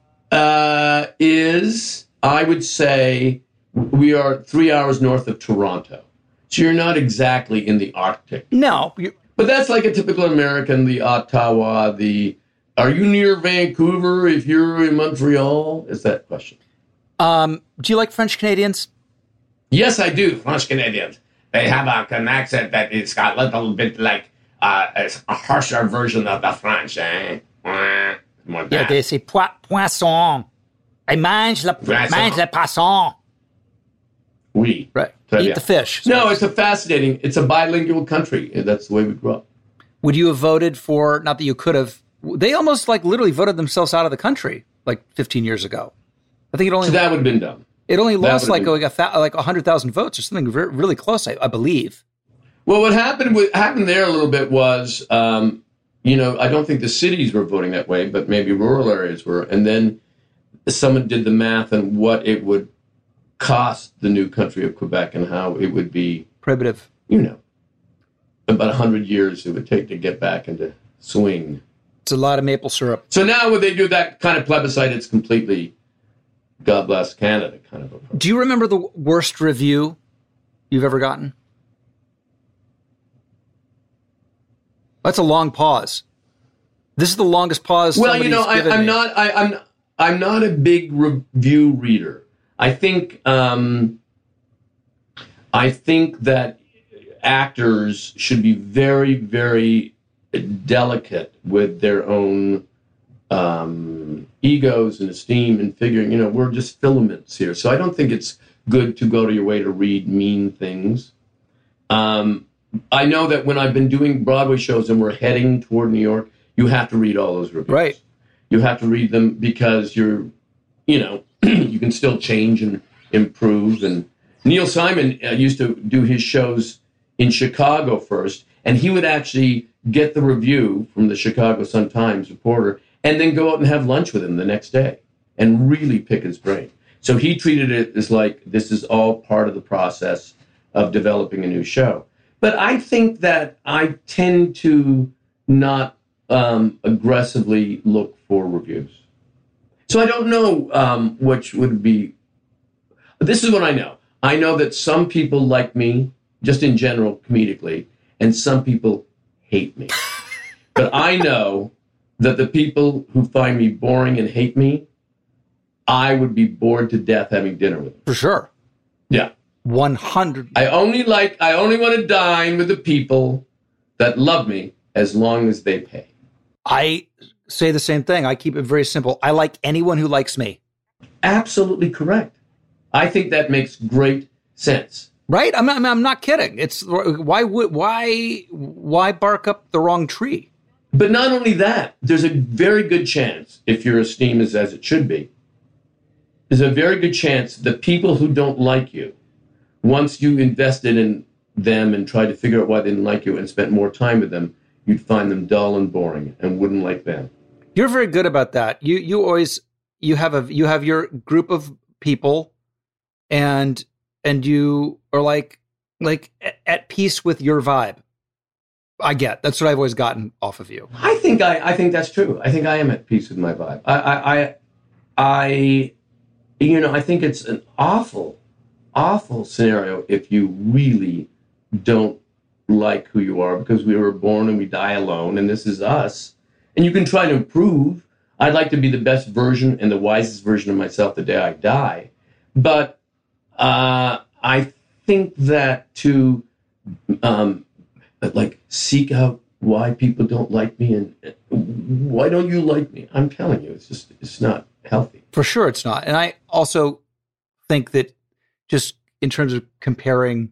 Is, I would say, we are 3 hours north of Toronto. So you're not exactly in the Arctic. No. But that's like a typical American, the Ottawa, are you near Vancouver if you're in Montreal? Is that question? Do you like French Canadians? Yes, I do. French Canadians. They have an accent that it's got a little bit like a harsher version of the French, eh? Yeah, they say poisson. I mange le poisson. Oui. Right. Eat the fish. No, it's a bilingual country. That's the way we grew up. Would you have voted for, not that you could have, they almost like literally voted themselves out of the country like 15 years ago. I think it only... So that would have been done. It only lost like 100,000 votes or something really close, I believe. Well, what happened there a little bit was, I don't think the cities were voting that way, but maybe rural areas were. And then someone did the math on what it would cost the new country of Quebec and how it would be prohibitive. About 100 years it would take to get back into swing. It's a lot of maple syrup. So now when they do that kind of plebiscite, it's completely God bless Canada kind of approach. Do you remember the worst review you've ever gotten? That's a long pause. This is the longest pause. Well, I'm not a big review reader. I think that actors should be very, very delicate with their own egos and esteem and figuring, we're just filaments here. So I don't think it's good to go to your way to read mean things. I know that when I've been doing Broadway shows and we're heading toward New York, you have to read all those reviews. Right. You have to read them because you can still change and improve. And Neil Simon used to do his shows in Chicago first, and he would actually get the review from the Chicago Sun-Times reporter and then go out and have lunch with him the next day and really pick his brain. So he treated it as like this is all part of the process of developing a new show. But I think that I tend to not aggressively look for reviews. So I don't know which would be... This is what I know. I know that some people like me, just in general, comedically, and some people hate me. But I know that the people who find me boring and hate me, I would be bored to death having dinner with them. For sure. Yeah. 100. I only want to dine with the people that love me as long as they pay. I say the same thing. I keep it very simple. I like anyone who likes me. Absolutely correct. I think that makes great sense. Right? I'm not kidding. It's why bark up the wrong tree? But not only that, there's a very good chance, if your esteem is as it should be, there's a very good chance the people who don't like you, once you invested in them and tried to figure out why they didn't like you and spent more time with them, you'd find them dull and boring and wouldn't like them. You're very good about that. You have your group of people, and you are like at peace with your vibe. That's what I've always gotten off of you. I think that's true. I think I am at peace with my vibe. I think it's an awful scenario if you really don't like who you are, because we were born and we die alone, and this is us. And you can try to improve. I'd like to be the best version and the wisest version of myself the day I die. But I think that to seek out why people don't like me and why don't you like me? I'm telling you, it's not healthy. For sure it's not. And I also think that just in terms of comparing,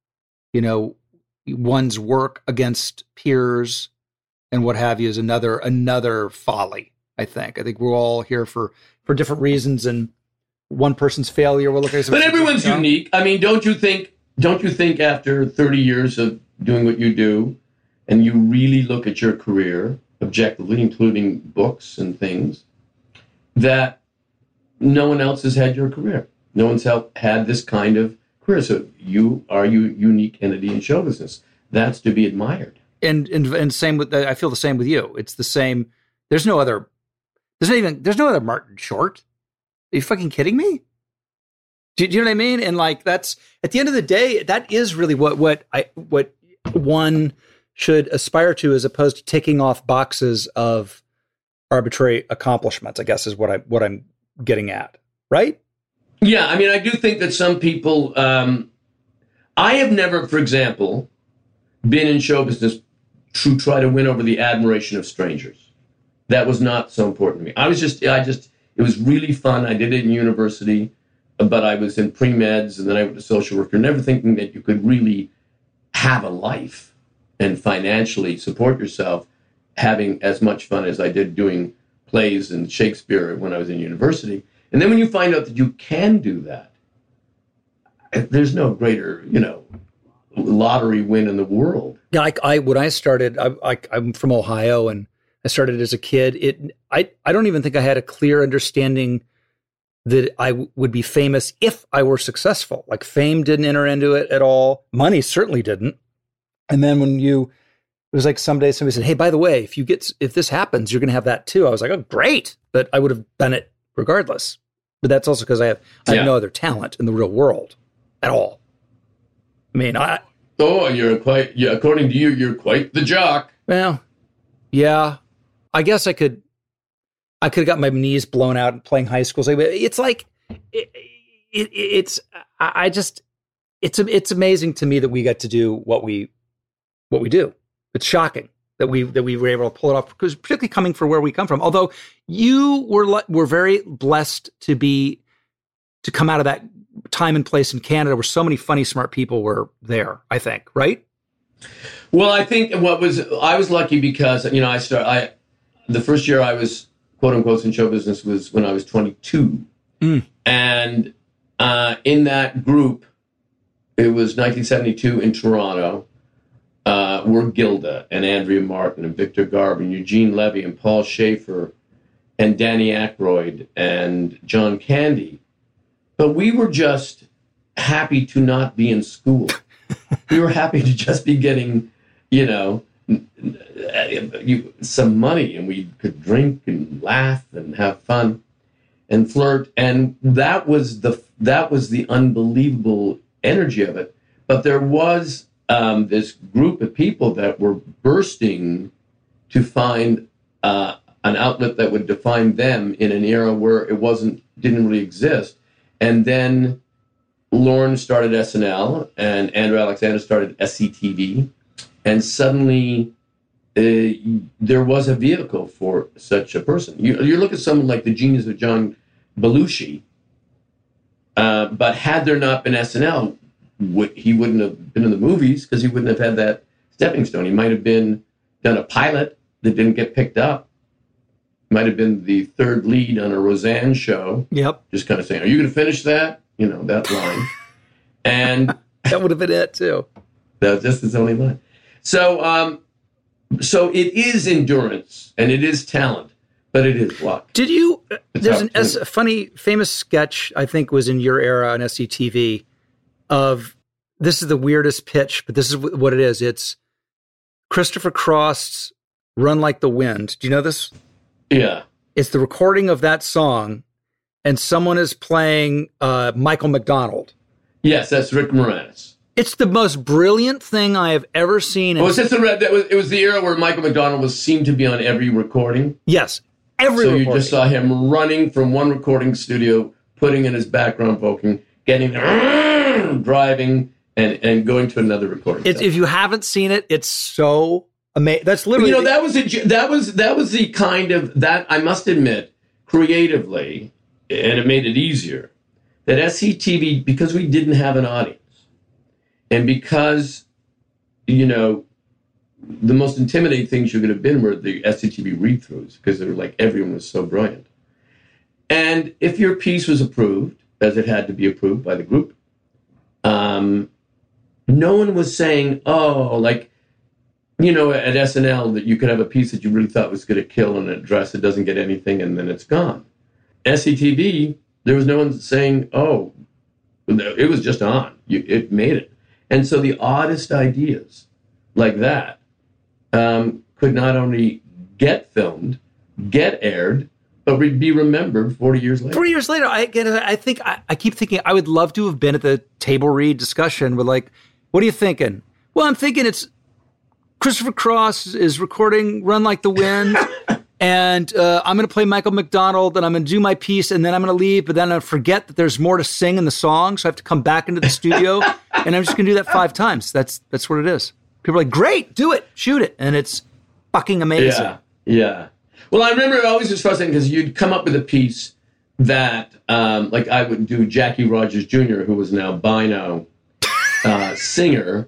one's work against peers and what have you is another folly, I think. I think we're all here for for different reasons, and one person's failure will look at it. But everyone's unique. I mean, don't you think after 30 years of doing what you do, and you really look at your career objectively, including books and things, that no one else has had your career. No one's had this kind of career. So you are a unique entity in show business. That's to be admired. And same with, I feel the same with you. It's the same. There's no other Martin Short. Are you fucking kidding me? Do you know what I mean? And like, that's, at the end of the day, that is really what one should aspire to, as opposed to ticking off boxes of arbitrary accomplishments, I guess is what I'm getting at. Right? Yeah. I mean, I do think that some people, I have never, for example, been in show business to try to win over the admiration of strangers. That was not so important to me. It was really fun. I did it in university, but I was in pre-meds, and then I went to social worker, never thinking that you could really have a life and financially support yourself having as much fun as I did doing plays and Shakespeare when I was in university. And then when you find out that you can do that, there's no greater, lottery win in the world. Yeah, when I started, I'm from Ohio, and I started as a kid. I don't even think I had a clear understanding that I would be famous if I were successful. Like, fame didn't enter into it at all. Money certainly didn't. And then it was like someday somebody said, "Hey, by the way, if this happens, you're going to have that too." I was like, "Oh, great!" But I would have done it regardless. But that's also because I have no other talent in the real world at all. I mean, according to you, you're quite the jock. Well, yeah, I guess I could have got my knees blown out playing high school. It's like, it's amazing to me that we got to do what we do. It's shocking that we were able to pull it off, because particularly coming from where we come from. Although you were very blessed to come out of that time and place in Canada where so many funny, smart people were there, I think, right? Well, I think I was lucky because, the first year I was, quote unquote, in show business was when I was 22. Mm. And in that group, it was 1972 in Toronto, were Gilda and Andrea Martin and Victor Garber and Eugene Levy and Paul Schaefer and Danny Aykroyd and John Candy. But we were just happy to not be in school. We were happy to just be getting, some money, and we could drink and laugh and have fun and flirt. And that was the unbelievable energy of it. But there was this group of people that were bursting to find an outlet that would define them in an era where it didn't really exist. And then Lorne started SNL, and Andrew Alexander started SCTV, and suddenly there was a vehicle for such a person. You look at someone like the genius of John Belushi, but had there not been SNL, he wouldn't have been in the movies, because he wouldn't have had that stepping stone. He might have done a pilot that didn't get picked up. Might have been the third lead on a Roseanne show. Yep. Just kind of saying, "Are you going to finish that?" That line. And that would have been it too. That's just his only line. So it is endurance and it is talent, but it is luck. Did you? There's a funny, famous sketch, I think, was in your era on SCTV. Of, this is the weirdest pitch, but this is what it is. It's Christopher Cross, "Run Like the Wind." Do you know this? Yeah. It's the recording of that song, and someone is playing Michael McDonald. Yes, that's Rick Moranis. It's the most brilliant thing I have ever seen. Was this it was the era where Michael McDonald seemed to be on every recording? Yes, every recording. So you just saw him running from one recording studio, putting in his background vocals, getting there, driving, and going to another recording. If you haven't seen it, it's so amazing. That's literally that was the kind of, that I must admit, creatively, and it made it easier, that SCTV, because we didn't have an audience, and because the most intimidating things you could have been were the SCTV read-throughs, because they were like, everyone was so brilliant. And if your piece was approved, as it had to be approved by the group, no one was saying, oh, like, you know, at SNL that you could have a piece that you really thought was going to kill in a dress that doesn't get anything and then it's gone. SCTV, there was no one saying, oh, it was just on. It made it. And so the oddest ideas like that could not only get filmed, get aired, but be remembered 40 years later. 40 years later, I keep thinking I would love to have been at the table read discussion with like, what are you thinking? Well, I'm thinking it's Christopher Cross is recording Run Like the Wind, and I'm going to play Michael McDonald, and I'm going to do my piece, and then I'm going to leave, but then I forget that there's more to sing in the song, so I have to come back into the studio, and I'm just going to do that 5 times. That's what it is. People are like, great, do it, shoot it, and it's fucking amazing. Yeah. Well, I remember it always was frustrating because you'd come up with a piece that, like I would do Jackie Rogers Jr., who was an albino singer.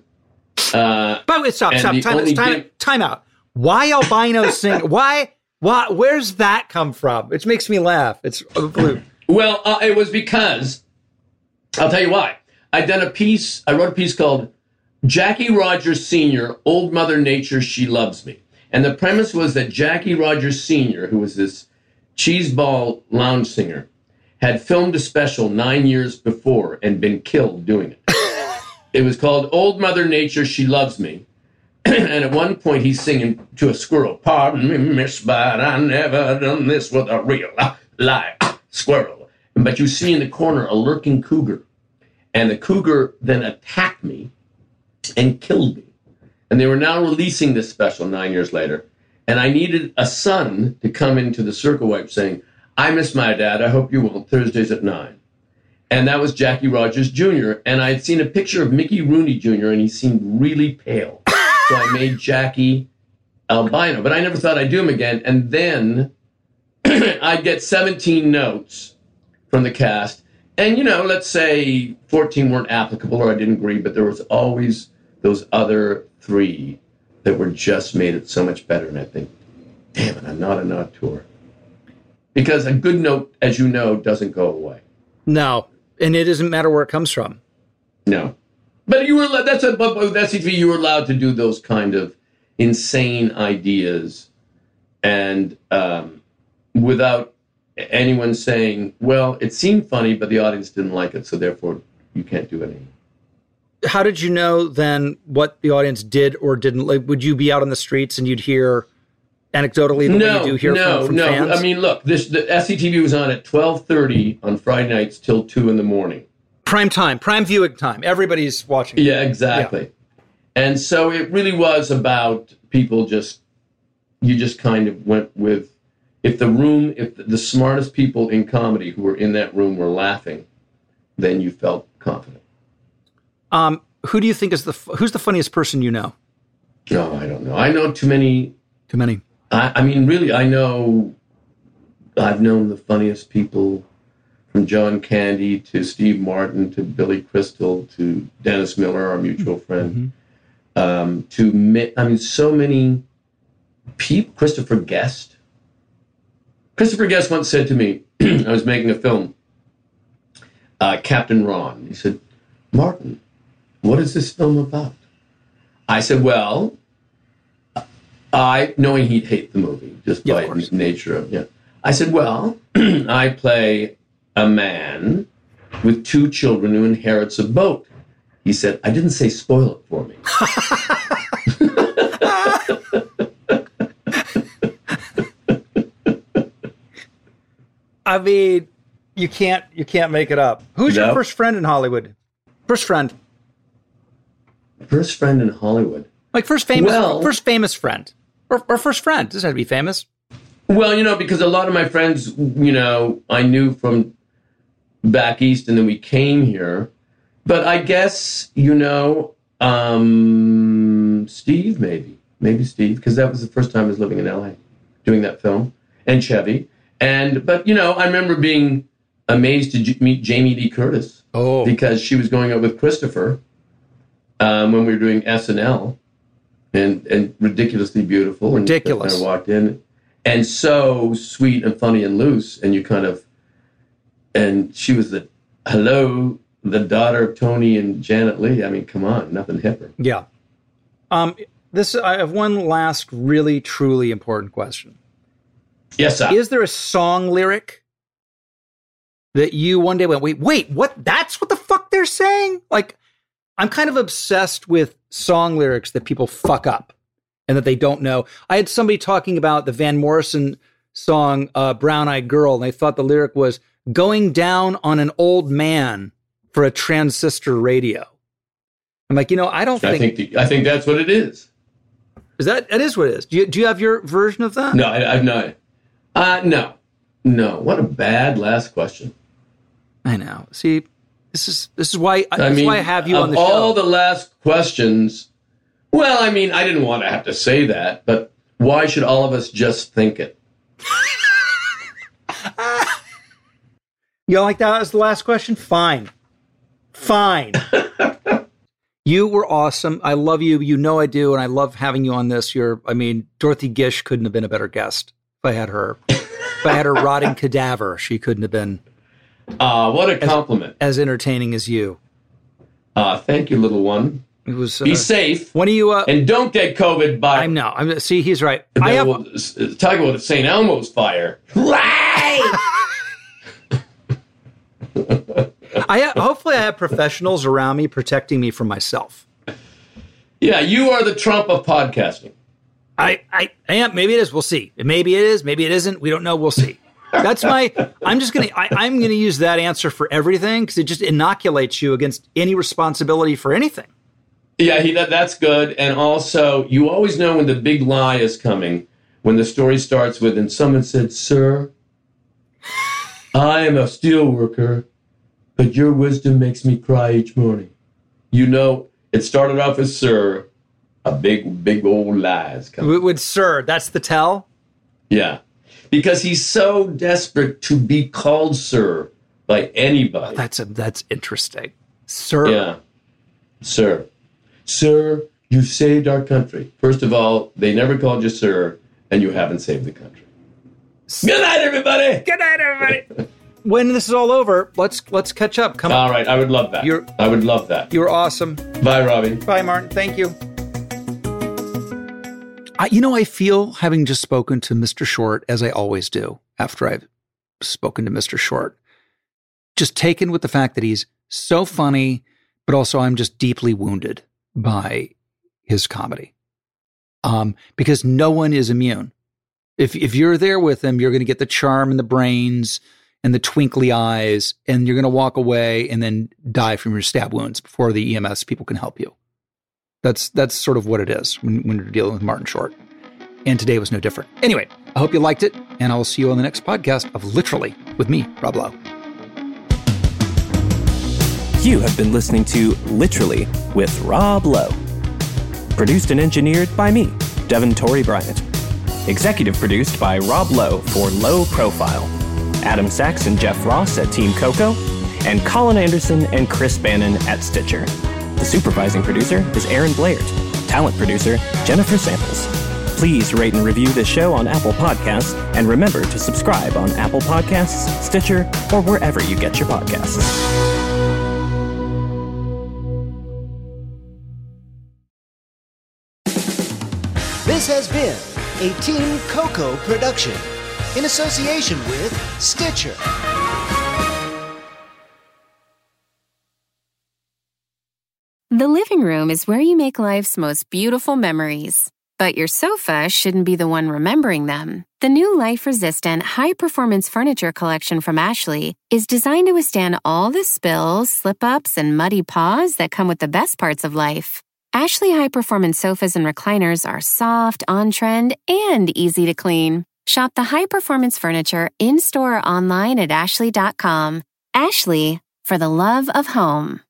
By the way, stop, time out. Why albino sing? Why, where's that come from? It makes me laugh. It's blue. Well, it was because, I'll tell you why. I wrote a piece called Jackie Rogers Sr., Old Mother Nature, She Loves Me. And the premise was that Jackie Rogers Sr., who was this cheeseball lounge singer, had filmed a special 9 years before and been killed doing it. It was called Old Mother Nature, She Loves Me. And at one point he's singing to a squirrel, pardon me, miss, but I never done this with a real live squirrel. But you see in the corner a lurking cougar. And the cougar then attacked me and killed me. And they were now releasing this special 9 years later. And I needed a son to come into the circle wipe saying, I miss my dad. I hope you will. Thursdays at 9. And that was Jackie Rogers Jr. And I had seen a picture of Mickey Rooney Jr. and he seemed really pale. So I made Jackie albino. But I never thought I'd do him again. And then I'd get 17 notes from the cast. And, you know, let's say 14 weren't applicable or I didn't agree. But there was always those other 3 that were just made it so much better. And I think, damn it, I'm not an auteur. Because a good note, as you know, doesn't go away. No, and it doesn't matter where it comes from. No. But you were with SCTV, you were allowed to do those kind of insane ideas and without anyone saying, well, it seemed funny, but the audience didn't like it, so therefore you can't do it anymore. How did you know then what the audience did or didn't like? Would you be out on the streets and you'd hear anecdotally the way you do hear from fans? I mean, look, the SCTV was on at 12:30 on Friday nights till 2 a.m. Prime time, prime viewing time. Everybody's watching. Yeah, exactly. Yeah. And so it really was about people you just kind of went with, if the smartest people in comedy who were in that room were laughing, then you felt confident. Who do you think who's the funniest person you know? No, I don't know. I know too many. Too many. I mean, really, I've known the funniest people from John Candy to Steve Martin to Billy Crystal to Dennis Miller, our mutual friend, so many people. Christopher Guest. Christopher Guest once said to me, I was making a film, Captain Ron. He said, Martin, what is this film about? I said, well, knowing he'd hate the movie, just by nature of it. I said, well, I play a man with 2 children who inherits a boat. He said, I didn't say spoil it for me. I mean, you can't make it up. Who's your first friend in Hollywood? First friend in Hollywood. Like first famous friend. Or first friend. Doesn't have to be famous. Well, because a lot of my friends, I knew from back east and then we came here. But I guess, Steve, maybe Steve, because that was the first time I was living in LA doing that film, and Chevy. But I remember being amazed to meet Jamie Lee Curtis because she was going out with Christopher when we were doing SNL and ridiculously beautiful. And ridiculous. I walked in and so sweet and funny and loose. And you kind of And she was the daughter of Tony and Janet Leigh. I mean, come on, nothing hipper. Yeah. I have one last really, truly important question. Yes, sir. Is there a song lyric that you one day went, wait, what? That's what the fuck they're saying? Like, I'm kind of obsessed with song lyrics that people fuck up and that they don't know. I had somebody talking about the Van Morrison song, Brown Eyed Girl, and they thought the lyric was going down on an old man for a transistor radio. I'm like, I think that's what it is. That is what it is. Do you have your version of that? No, I've not. No. What a bad last question. I know. See, this is why I have you on the show. Of all the last questions, well, I mean, I didn't want to have to say that, but why should all of us just think it? You like that as the last question? Fine. You were awesome. I love you. You know I do, and I love having you on this. Dorothy Gish couldn't have been a better guest if I had her. If I had her rotting cadaver, she couldn't have been. What a compliment. As entertaining as you. Thank you, little one. It was. Be safe. When are you? And don't get COVID by. See, he's right. Talk about St. Elmo's fire. Right. Hopefully I have professionals around me protecting me from myself. Yeah, you are the Trump of podcasting. I am. Maybe it is. We'll see. Maybe it is. Maybe it isn't. We don't know. We'll see. I'm gonna use that answer for everything because it just inoculates you against any responsibility for anything. Yeah, that's good. And also, you always know when the big lie is coming when the story starts with, and someone said, "Sir, I am a steel worker, but your wisdom makes me cry each morning." It started off as "Sir." A big old lies coming. With "Sir," that's the tell? Yeah. Because he's so desperate to be called sir by anybody. That's interesting. Sir. Yeah. Sir. Sir, you saved our country. First of all, they never called you sir, and you haven't saved the country. Good night, everybody. Good night, everybody. When this is all over, let's catch up. Come on. All right, I would love that. I would love that. You're awesome. Bye, Robbie. Bye, Martin. Thank you. I feel, having just spoken to Mr. Short, as I always do after I've spoken to Mr. Short, just taken with the fact that he's so funny, but also I'm just deeply wounded by his comedy. Because no one is immune. If you're there with him, you're going to get the charm and the brains and the twinkly eyes, and you're going to walk away and then die from your stab wounds before the EMS people can help you. That's sort of what it is when you're dealing with Martin Short. And today was no different. Anyway, I hope you liked it, and I will see you on the next podcast of Literally with me, Rob Lowe. You have been listening to Literally with Rob Lowe. Produced and engineered by me, Devin Torrey Bryant. Executive produced by Rob Lowe for Low Profile. Adam Sachs and Jeff Ross at Team Coco, and Colin Anderson and Chris Bannon at Stitcher. The supervising producer is Aaron Blaird. Talent producer, Jennifer Samples. Please rate and review this show on Apple Podcasts, and remember to subscribe on Apple Podcasts, Stitcher, or wherever you get your podcasts. This has been a Team Coco production in association with Stitcher. The living room is where you make life's most beautiful memories. But your sofa shouldn't be the one remembering them. The new life-resistant, high-performance furniture collection from Ashley is designed to withstand all the spills, slip-ups, and muddy paws that come with the best parts of life. Ashley high-performance sofas and recliners are soft, on-trend, and easy to clean. Shop the high-performance furniture in-store or online at ashley.com. Ashley, for the love of home.